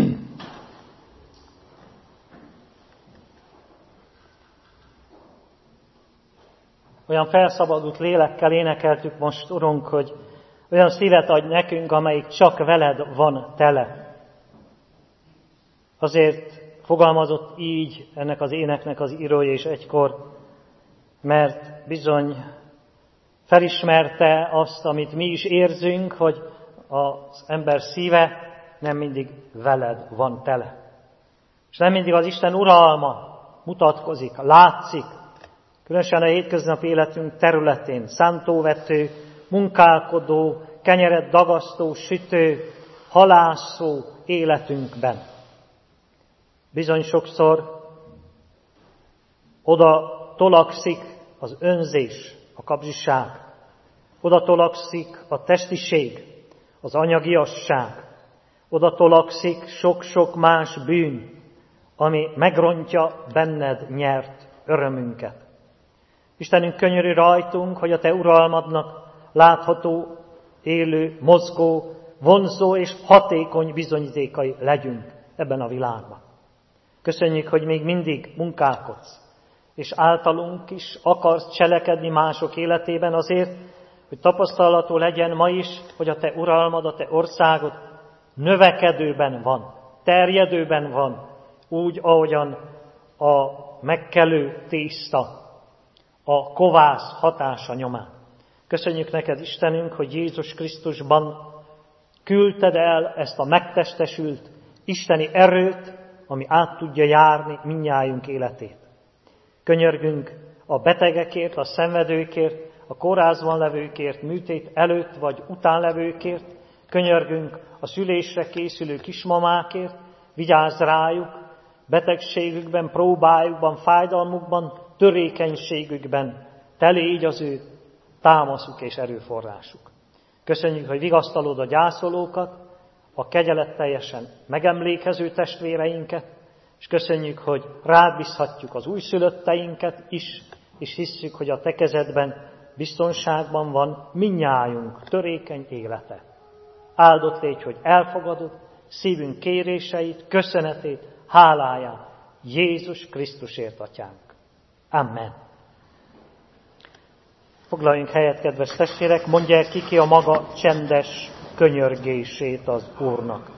Olyan felszabadult lélekkel énekeltük most, Urunk, hogy olyan szívet adj nekünk, amelyik csak veled van tele. Azért fogalmazott így ennek az éneknek az írója is egykor, mert bizony felismerte azt, amit mi is érzünk, hogy az ember szíve nem mindig veled van tele. És nem mindig az Isten uralma mutatkozik, látszik, különösen a hétköznapi életünk területén, szántóvető, munkálkodó, kenyeret dagasztó, sütő, halászó életünkben. Bizony sokszor oda tolakszik az önzés, a kapzsiság, oda tolakszik a testiség, az anyagiasság, oda tolakszik sok-sok más bűn, ami megrontja benned nyert örömünket. Istenünk, könyörű rajtunk, hogy a Te uralmadnak látható, élő, mozgó, vonzó és hatékony bizonyítékai legyünk ebben a világban. Köszönjük, hogy még mindig munkálkodsz, és általunk is akarsz cselekedni mások életében azért, hogy tapasztalható legyen ma is, hogy a te uralmad, a te országod növekedőben van, terjedőben van, úgy, ahogyan a megkelő tészta a kovász hatása nyomán. Köszönjük neked, Istenünk, hogy Jézus Krisztusban küldted el ezt a megtestesült isteni erőt, ami át tudja járni mindnyájunk életét. Könyörgünk a betegekért, a szenvedőkért, a kórházban levőkért, műtét előtt vagy után levőkért, könyörgünk a szülésre készülő kismamákért, vigyázz rájuk, betegségükben, próbájukban, fájdalmukban, törékenységükben, te légy az ő támaszuk és erőforrásuk. Köszönjük, hogy vigasztalod a gyászolókat, a kegyeletteljesen megemlékező testvéreinket, és köszönjük, hogy rád bízhatjuk az újszülötteinket is, és hisszük, hogy a te kezedben biztonságban van mindnyájunk törékeny élete. Áldott légy, hogy elfogadod szívünk kéréseit, köszönetét, háláját Jézus Krisztusért, Atyánk. Amen. Foglaljunk helyet, kedves testvérek, mondják ki a maga csendes könyörgését az Úrnak.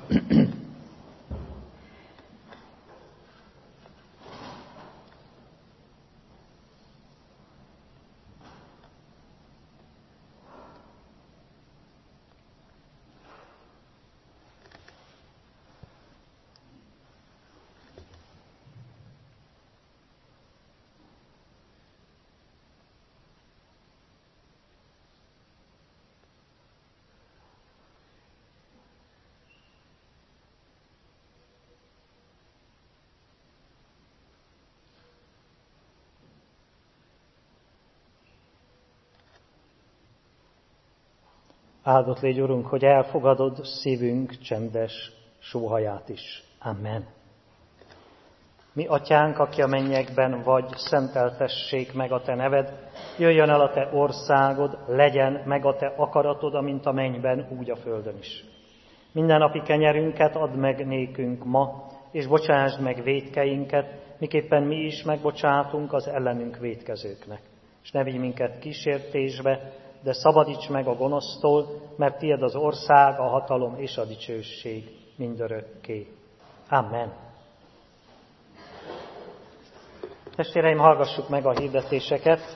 Áldott légy, Urunk, hogy elfogadod szívünk csendes sóhaját is. Amen. Mi, Atyánk, aki a mennyekben vagy, szenteltessék meg a te neved, jöjjön el a te országod, legyen meg a te akaratod, amint a mennyben, úgy a földön is. Mindennapi kenyerünket add meg nékünk ma, és bocsásd meg vétkeinket, miképpen mi is megbocsátunk az ellenünk vétkezőknek. És ne vigy minket kísértésbe, de szabadíts meg a gonosztól, mert tiéd az ország, a hatalom és a dicsőség mindörökké. Amen. Testvéreim, hallgassuk meg a hirdetéseket.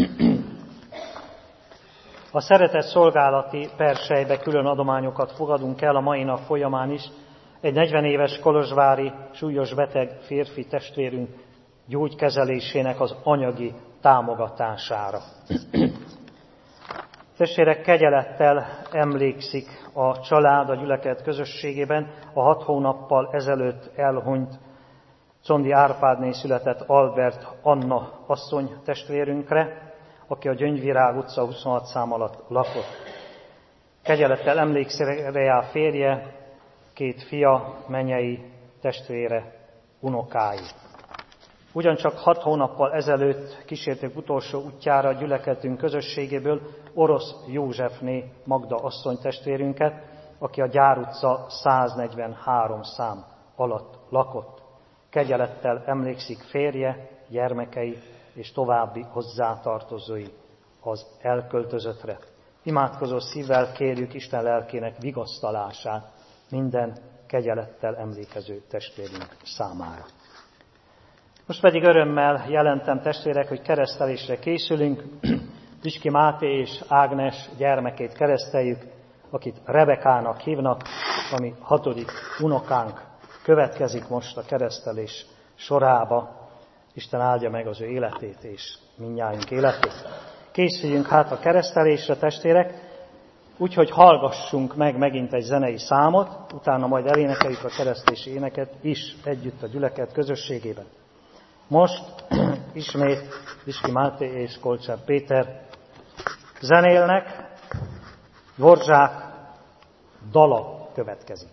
A szeretett szolgálati perselybe külön adományokat fogadunk el a mai nap folyamán is. Egy 40 éves kolozsvári súlyos beteg férfi testvérünk gyógykezelésének az anyagi támogatására. Testvérek, kegyelettel emlékszik a család a gyülekezet közösségében a 6 hónappal ezelőtt elhunyt Condi Árpádné született Albert Anna asszony testvérünkre, aki a Gyöngyvirág utca 26 szám alatt lakott. Kegyelettel emlékszik rá férje, 2 fia, menyei, testvére, unokái. Ugyancsak 6 hónappal ezelőtt kísérték utolsó útjára a gyülekezetünk közösségéből Orosz Józsefné Magda asszony testvérünket, aki a Gyár utca 143 szám alatt lakott. Kegyelettel emlékszik férje, gyermekei és további hozzátartozói az elköltözöttre. Imádkozó szívvel kérjük Isten lelkének vigasztalását minden kegyelettel emlékező testvérünk számára. Most pedig örömmel jelentem, testvérek, hogy keresztelésre készülünk. Viski Máté és Ágnes gyermekét kereszteljük, akit Rebekának hívnak, ami 6. unokánk következik most a keresztelés sorába. Isten áldja meg az ő életét és mindnyájunk életét. Készüljünk hát a keresztelésre, testvérek, úgyhogy hallgassunk meg megint egy zenei számot, utána majd elénekeljük a keresztési éneket is együtt a gyülekezet közösségében. Most ismét Viski Máté és Kolcsár Péter zenélnek, Dvorzsák dala következik.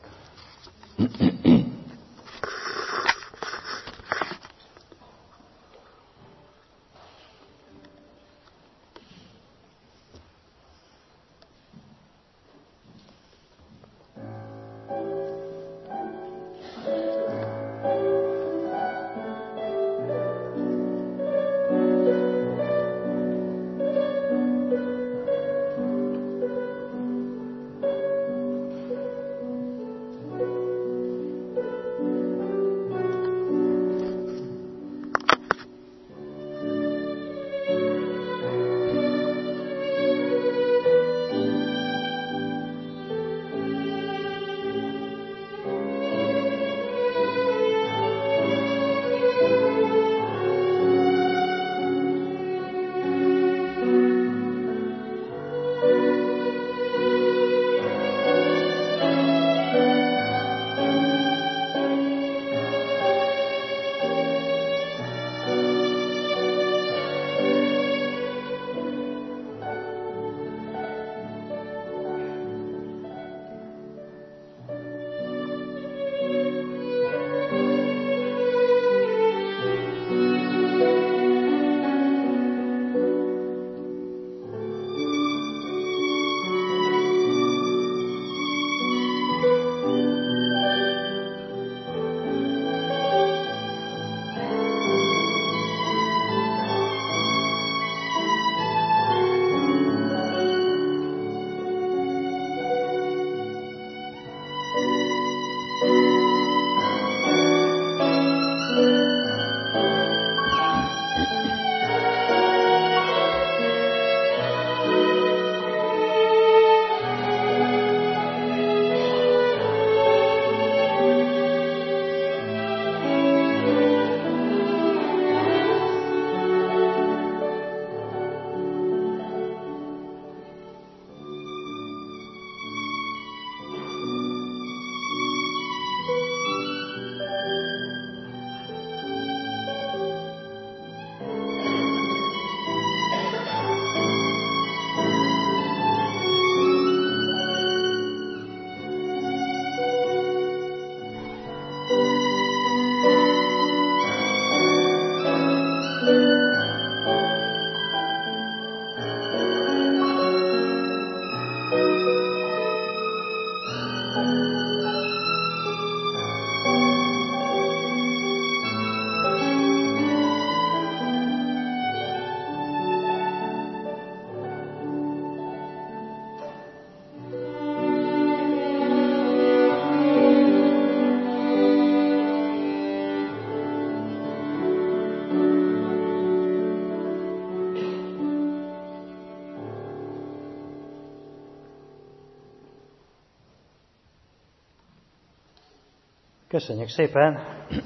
Köszönjük szépen!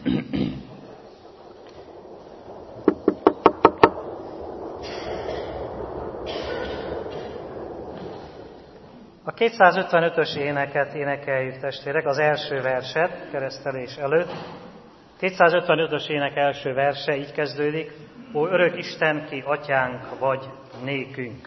A 255-ös éneket énekeljük, testvérek, az első verset keresztelés előtt. 255-ös ének első verse így kezdődik: Ó örök Isten, ki atyánk vagy nékünk.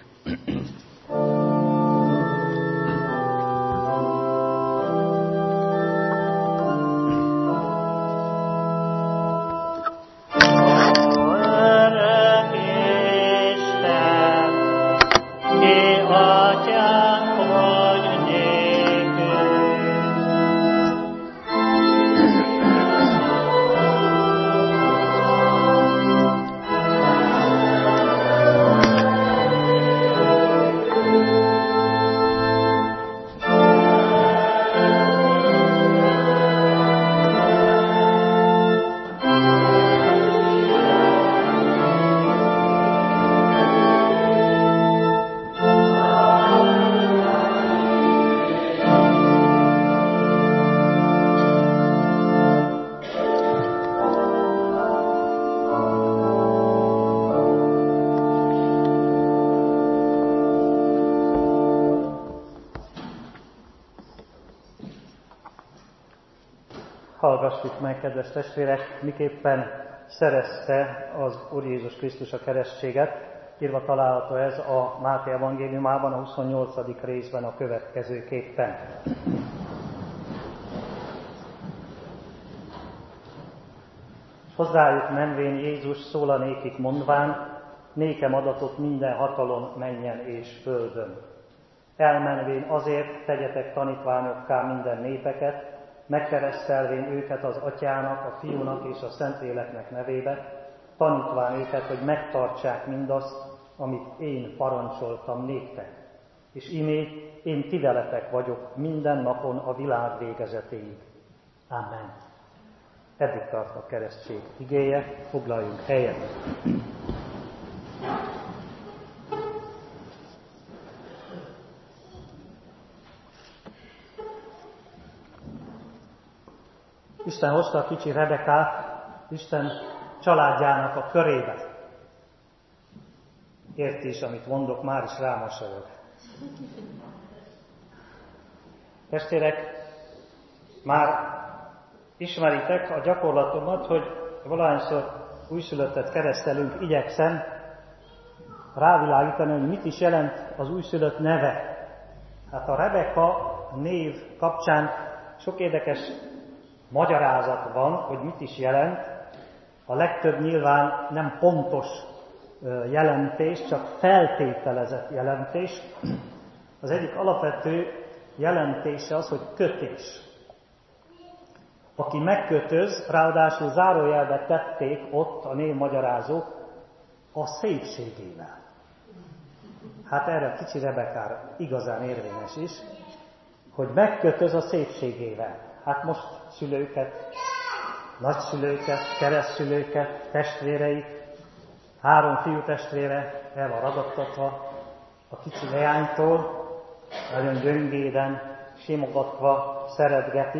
Hallgassuk meg, kedves testvérek, miképpen szerezte az Úr Jézus Krisztus a keresztséget. Írva található ez a Máté evangéliumában, a 28. részben a következőképpen. Hozzájuk menvén Jézus szólanékik mondván, nékem adatot minden hatalom menjen és földön. Elmenvén azért tegyetek tanítványokká minden népeket, megkeresztelvén őket az Atyának, a Fiúnak és a Szentléleknek nevébe, tanítván őket, hogy megtartsák mindazt, amit én parancsoltam néktek. És imé, én ti veletek vagyok minden napon a világ végezetéig. Amen. Eddig tart a keresztség igéje, foglaljunk helyet. Isten hozta a kicsi Rebekát Isten családjának a körébe. Érti is, amit mondok, már is rámosolyog. Testvérek, már ismeritek a gyakorlatomat, hogy valahányszor újszülöttet keresztelünk, igyekszem rávilágítani, hogy mit is jelent az újszülött neve. Hát a Rebeka név kapcsán sok érdekes magyarázat van, hogy mit is jelent. A legtöbb nyilván nem pontos jelentés, csak feltételezett jelentés. Az egyik alapvető jelentése az, hogy kötés. Aki megkötöz, ráadásul zárójelbe tették ott a névmagyarázók, a szépségével. Hát erre a kicsi Rebekára igazán érvényes is, hogy megkötöz a szépségével. Hát most szülőket, nagyszülőket, keresztszülőket, testvéreit, 3 fiú testvére el van ragadtatva a kicsi leánytól, nagyon gyöngéden, simogatva szeretgetik.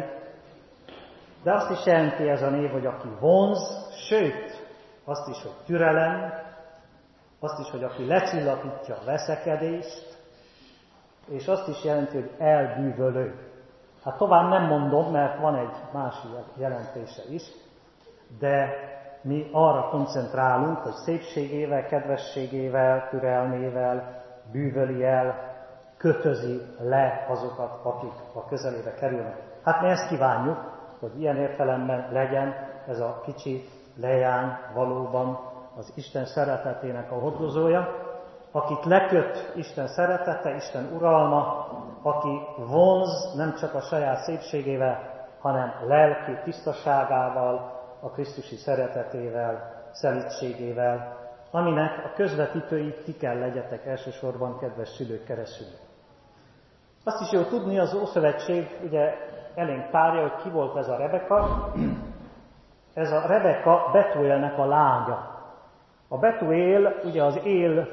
De azt is jelenti ez a név, hogy aki vonz, sőt, azt is, hogy türelem, azt is, hogy aki lecsillapítja a veszekedést, és azt is jelenti, hogy elbűvölő. Hát tovább nem mondom, mert van egy másik jelentése is, de mi arra koncentrálunk, hogy szépségével, kedvességével, türelmével bűvöli el, kötözi le azokat, akik a közelébe kerülnek. Hát mi ezt kívánjuk, hogy ilyen értelemben legyen ez a kicsi leány valóban az Isten szeretetének a hordozója, akit leköt Isten szeretete, Isten uralma, aki vonz nem csak a saját szépségével, hanem lelki tisztaságával, a Krisztusi szeretetével, szelídségével, aminek a közvetítői ti kell legyetek elsősorban, kedves szülők, keresztülők. Azt is jó tudni, az Ószövetség ugye elénk tárja, hogy ki volt ez a Rebeka. Ez a Rebeka Betuélnek a lánya. A Betuél, ugye az él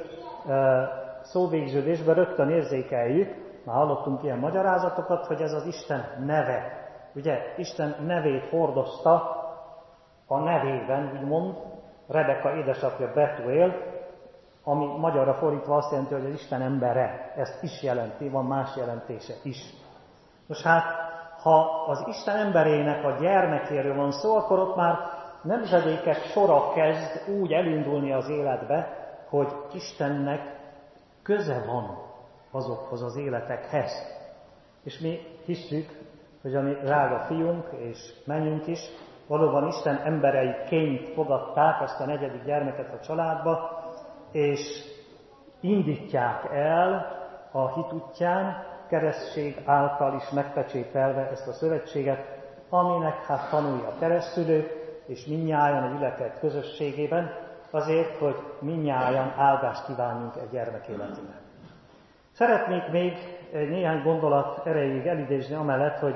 szóvégződésben rögtön érzékeljük, már hallottunk ilyen magyarázatokat, hogy ez az Isten neve. ugye Isten nevét hordozta a nevében, úgymond, Rebeka édesapja Betuél, ami magyarra fordítva azt jelenti, hogy az Isten embere. Ezt is jelenti, van más jelentése is. Most hát, ha az Isten emberének a gyermekéről van szó, akkor ott már nemzedékek sora kezd úgy elindulni az életbe, hogy Istennek köze van azokhoz az életekhez. És mi hisszük, hogy a mi drága fiunk és mennyünk is valóban Isten embereiként fogadták ezt a 4. gyermeket a családba, és indítják el a hit útján, keresztség által is megpecsételve ezt a szövetséget, aminek hát tanulja a keresztülő, és mindnyájan a gyülekezet közösségében, azért, hogy mindnyájan áldást kívánjunk egy gyermek életének. Szeretnék még néhány gondolat erejéig elidézni amellett, hogy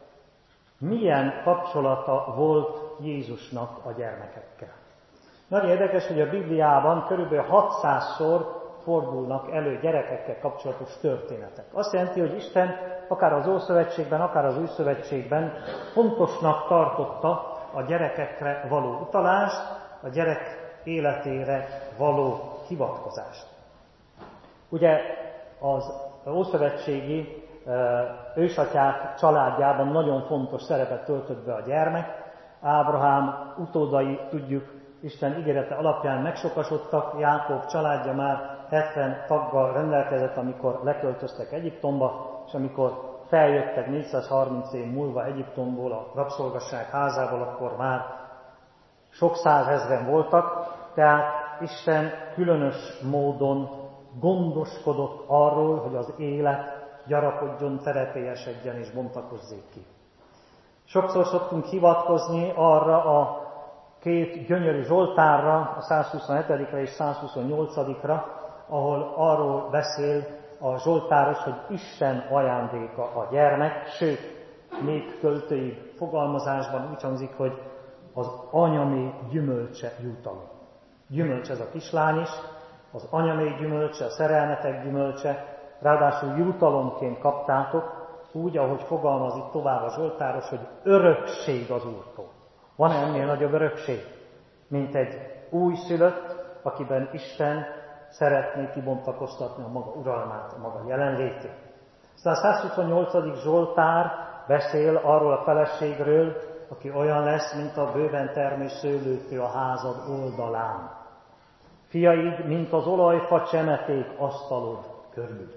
milyen kapcsolata volt Jézusnak a gyermekekkel. Nagyon érdekes, hogy a Bibliában körülbelül 600-szor fordulnak elő gyerekekkel kapcsolatos történetek. Azt jelenti, hogy Isten akár az Ószövetségben, akár az Új Szövetségben fontosnak tartotta a gyerekekre való utalást, a gyerek életére való hivatkozást. Ugye az ószövetségi ősatyák családjában nagyon fontos szerepet töltött be a gyermek. Ábrahám utódai, tudjuk, Isten ígérete alapján megsokasodtak, Jákob családja már 70 taggal rendelkezett, amikor leköltöztek Egyiptomba, és amikor feljöttek 430 év múlva Egyiptomból, a rabszolgasság házából, akkor már sok százezren voltak, tehát Isten különös módon gondoskodott arról, hogy az élet gyarapodjon, terepélyesedjen és bontakozzék ki. Sokszor szoktunk hivatkozni arra a két gyönyörű Zsoltárra, a 127. és 128-ra, ahol arról beszél a Zsoltáros, hogy Isten ajándéka a gyermek, sőt, még költői fogalmazásban úgy hangzik, hogy az anyamé gyümölcse jutalom. Gyümölcs ez a kislány is, az anyamé gyümölcse, a szerelmetek gyümölcse, ráadásul jutalomként kaptátok, úgy, ahogy fogalmaz itt tovább a Zsoltáros, hogy örökség az Úrtól. Van ennél nagyobb örökség, mint egy újszülött, akiben Isten szeretné kibontakoztatni a maga uralmát, a maga jelenlétét. Aztán a 128. Zsoltár beszél arról a feleségről, aki olyan lesz, mint a bőven termő szőlőkő a házad oldalán. Fiaid, mint az olajfa csemeték asztalod körül.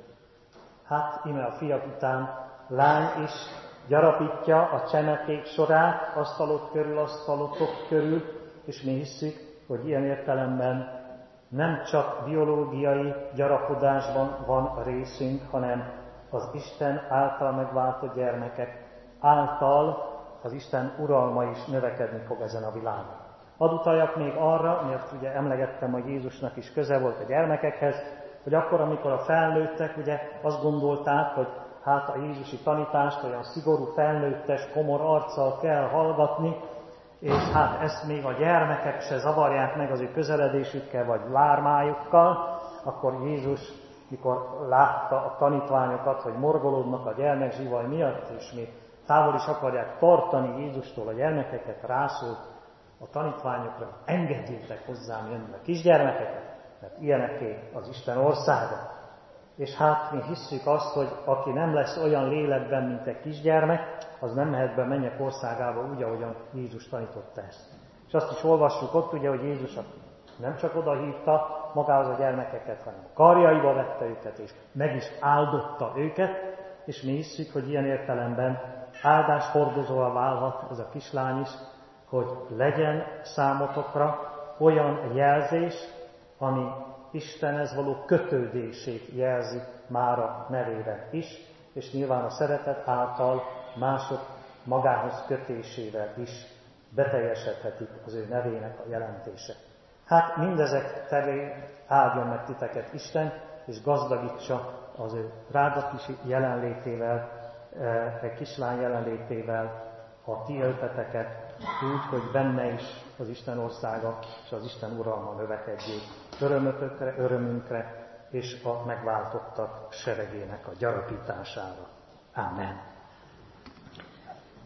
Hát, ime a fiak után lány is gyarapítja a csemeték sorát asztalotok körül, és mi hisszük, hogy ilyen értelemben nem csak biológiai gyarapodásban van részünk, hanem az Isten által megváltott gyermekek által az Isten uralma is növekedni fog ezen a világon. Hadd utaljak még arra, mert ugye emlegettem, hogy Jézusnak is köze volt a gyermekekhez, hogy akkor, amikor a felnőttek ugye azt gondolták, hogy hát a jézusi tanítást olyan szigorú, felnőttes, komor arccal kell hallgatni, és hát ezt még a gyermekek se zavarják meg az ő közeledésükkel vagy lármájukkal, akkor Jézus, mikor látta a tanítványokat, hogy morgolódnak a gyermekzsivaj miatt, és még távol is akarják tartani Jézustól a gyermekeket, rászólt a tanítványokra, engedjétek hozzám jönni a kisgyermekeket, mert ilyeneké az Isten országa. És hát mi hisszük azt, hogy aki nem lesz olyan lélekben, mint egy kisgyermek, az nem mehet be a mennyek országába úgy, ahogyan Jézus tanította ezt. És azt is olvassuk ott, ugye, hogy Jézus nem csak oda hívta magához a gyermekeket, hanem a karjaiba vette őket, és meg is áldotta őket, és mi hisszük, hogy ilyen értelemben áldáshordozóvá válhat ez a kislány is, hogy legyen számotokra olyan jelzés, ami Istenhez való kötődését jelzi már a nevében is, és nyilván a szeretet által mások magához kötésével is beteljesedhetik az ő nevének a jelentése. Hát mindezek terén áldjon meg titeket Isten, és gazdagítsa az ő drága kis jelenlétével, egy kislány jelenlétével a ti életeteket, úgy, hogy benne is az Isten országa és az Isten uralma növekedjék örömötökre, örömünkre és a megváltottak seregének a gyarapítására. Ámen.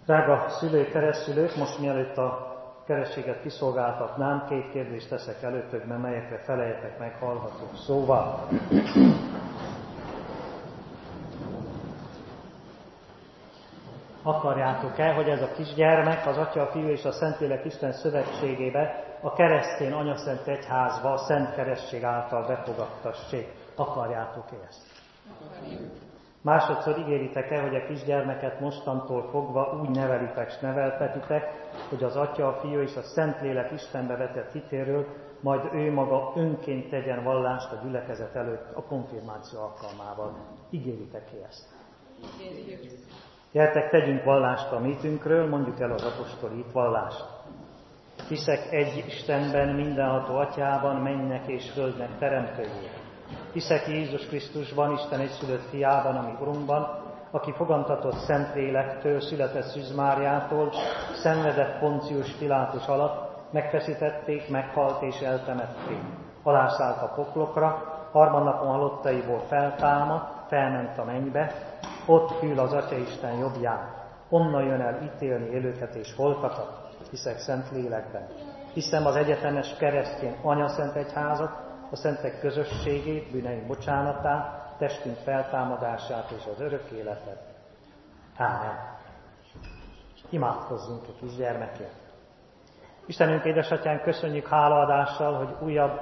Drága szülők, keresztszülők, most mielőtt a kerességet kiszolgáltatnám, 2 kérdést teszek előttökben, melyekre felejtek meg hallhatók szóval. Akarjátok-e, hogy ez a kisgyermek az Atya, a Fiú és a Szentlélek Isten szövetségébe, a keresztény Anyaszent Egyházba a Szent Keresztség által befogadtassék? Akarjátok-e ezt? Másodszor ígéritek-e, hogy a kisgyermeket mostantól fogva úgy nevelitek s neveltetitek, hogy az Atya, a Fiú és a Szentlélek Istenbe vetett hitéről majd ő maga önként tegyen vallást a gyülekezet előtt a konfirmáció alkalmával? Ígéritek-e ezt? Ígérjük. Gyertek, tegyünk vallást a mitünkről, mondjuk el az apostoli vallást. Hiszek egy Istenben, mindenható Atyában, mennynek és földnek teremtőjében. Hiszek Jézus Krisztusban, Isten egyszülött fiában, ami Urunkban, aki fogantatott Szentlélektől, született Szűz Máriától, szenvedett Poncius Pilátus alatt, megfeszítették, meghalt és eltemették. Alászállt a poklokra, harmadnapon halottaiból feltámadt, felment a mennybe, ott ül az Atyaisten jobbján. Onnan jön el ítélni élőket és holtakat. Hiszek Szentlélekben. Hiszem az egyetemes keresztény Anyaszent Egyházat, a szentek közösségét, bűneink bocsánatát, testünk feltámadását és az örök életet. Ámen. Imádkozzunk a kisgyermekért. Istenünk, édesatyánk, köszönjük hálaadással, hogy újabb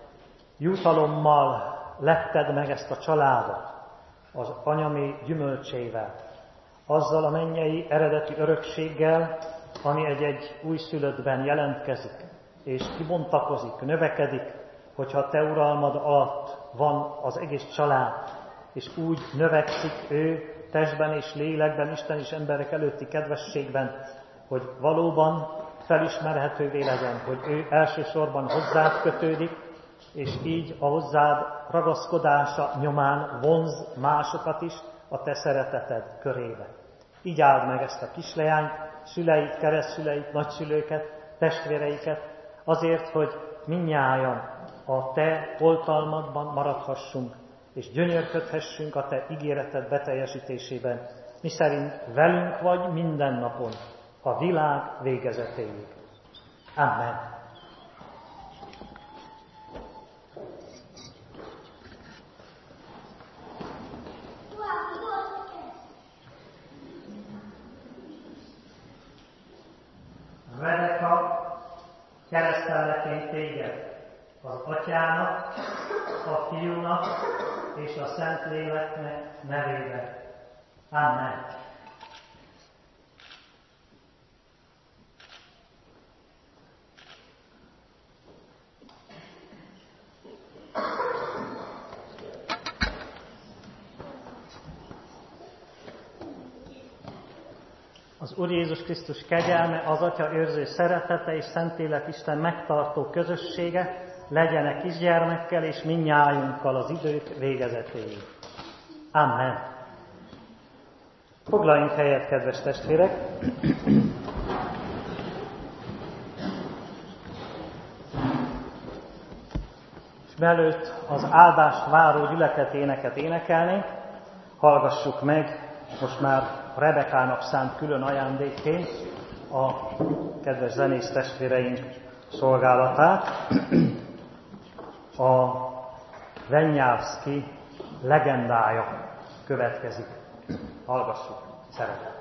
jutalommal letted meg ezt a családot, az anyami gyümölcsével, azzal a mennyei eredeti örökséggel, ami egy újszülöttben jelentkezik, és kibontakozik, növekedik, hogyha a te uralmad alatt van az egész család, és úgy növekszik ő testben és lélekben, Isten és emberek előtti kedvességben, hogy valóban felismerhetővé legyen, hogy ő elsősorban hozzád kötődik, és így a hozzád ragaszkodása nyomán vonz másokat is a te szereteted körébe. Így áld meg ezt a kisleányt, szüleit, keresztszüleit, nagyszülőket, testvéreiket, azért, hogy mindnyájan a te oltalmadban maradhassunk, és gyönyörködhessünk a te ígéreted beteljesítésében, miszerint velünk vagy minden napon, a világ végezetéig. Amen. Rebeka, keresztellek téged az Atyának, a Fiúnak és a Szentléleknek nevében. Amen. Az Úr Jézus Krisztus kegyelme, az Atya őrző szeretete és Szentlélek Isten megtartó közössége legyenek kisgyermekkel és mindnyájunkkal az idők végezetéig. Amen. Foglaljunk helyet, kedves testvérek! És mielőtt az áldást váró gyüleketéneket énekelnénk, hallgassuk meg most már Rebekának szánt külön ajándékként a kedves zenész testvéreink szolgálatát. A Venyávszky legendája következik. Hallgassuk szeretettel.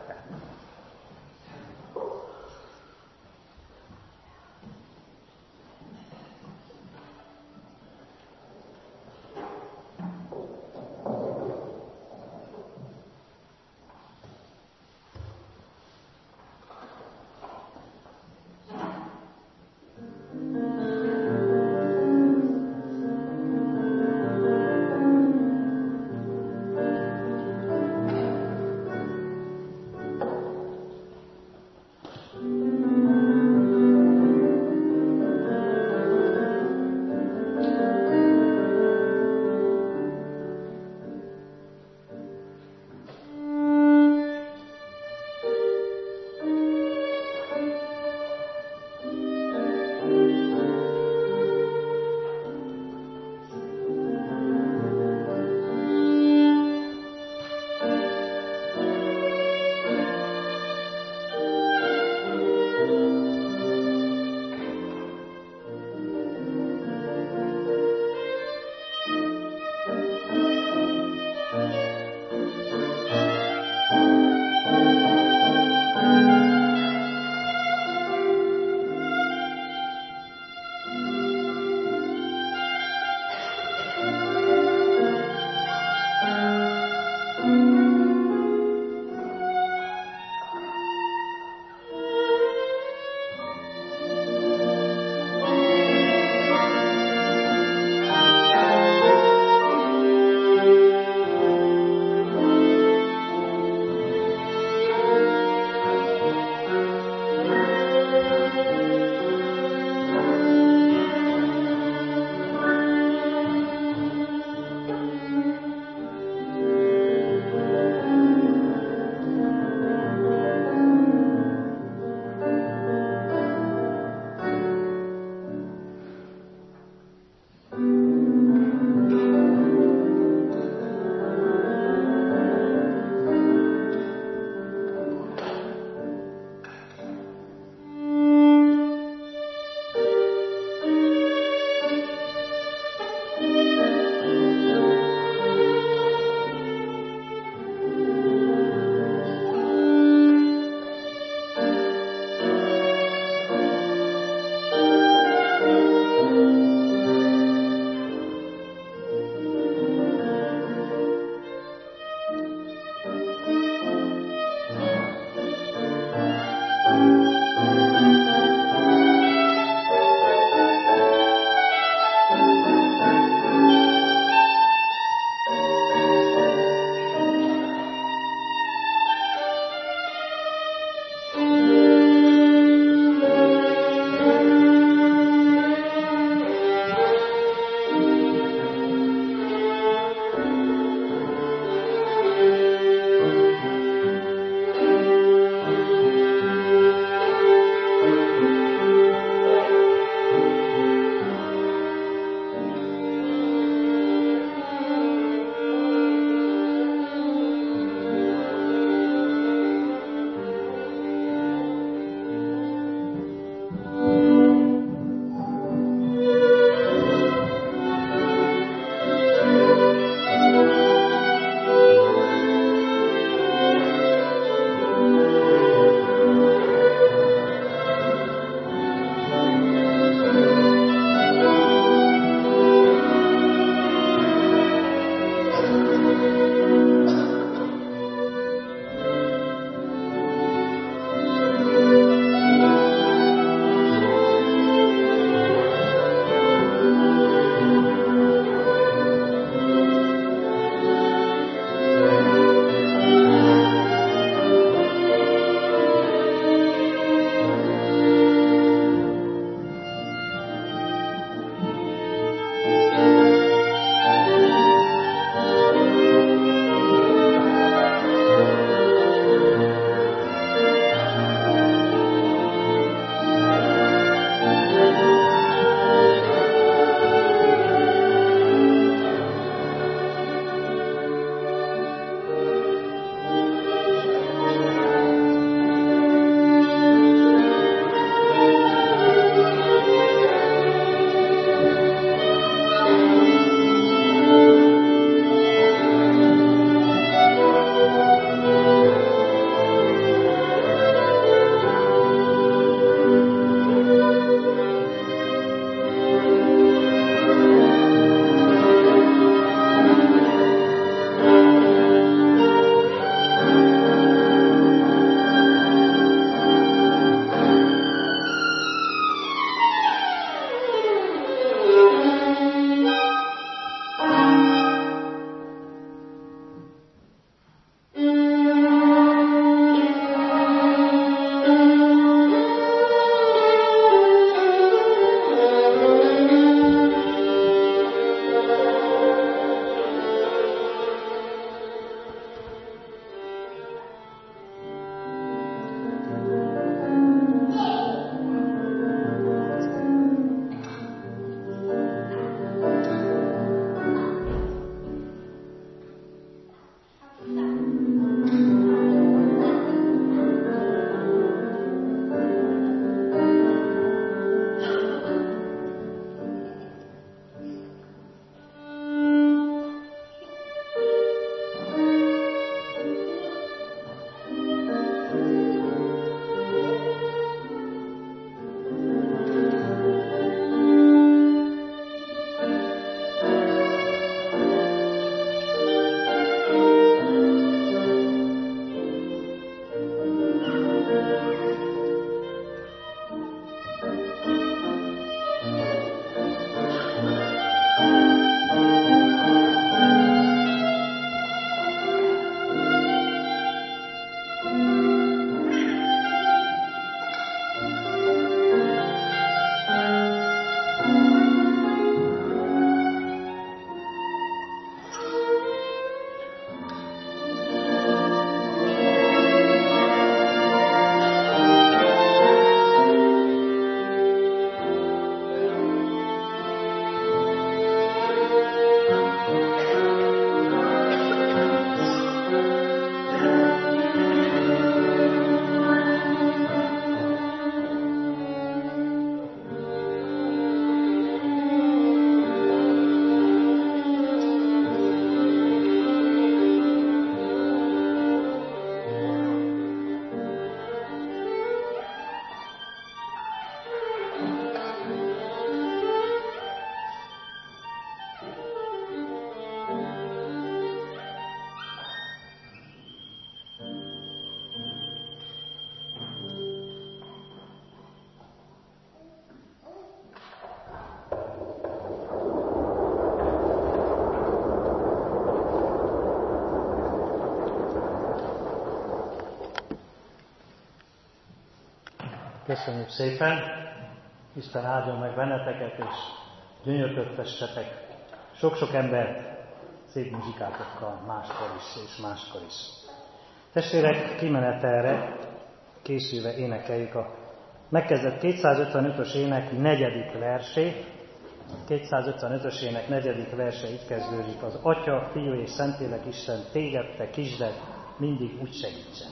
Köszönjük szépen! Isten áldjon meg benneteket, és gyönyörködtessetek sok-sok embert szép muzsikátokkal máskor is és máskor is. Testvérek, kimenetelre készülve énekeljük a megkezdett 255-ös ének 4. versét. A 255-ös ének 4. verse így kezdődik: az Atya, Fiú és Szentlélek Isten téged, te kisded, mindig úgy segítsen.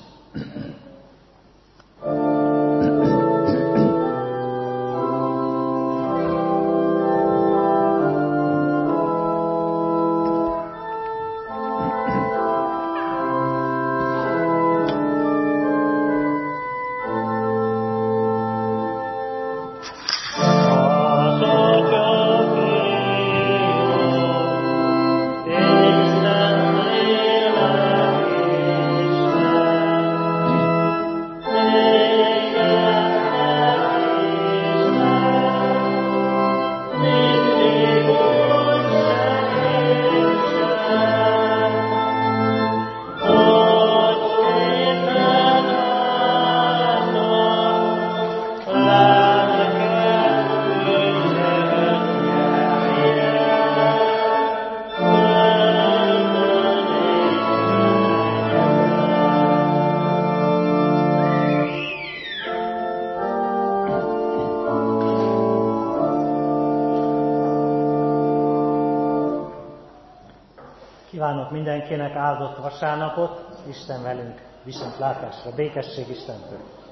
Kívánok mindenkinek áldott vasárnapot, Isten velünk, viszontlátásra, békesség Istentől!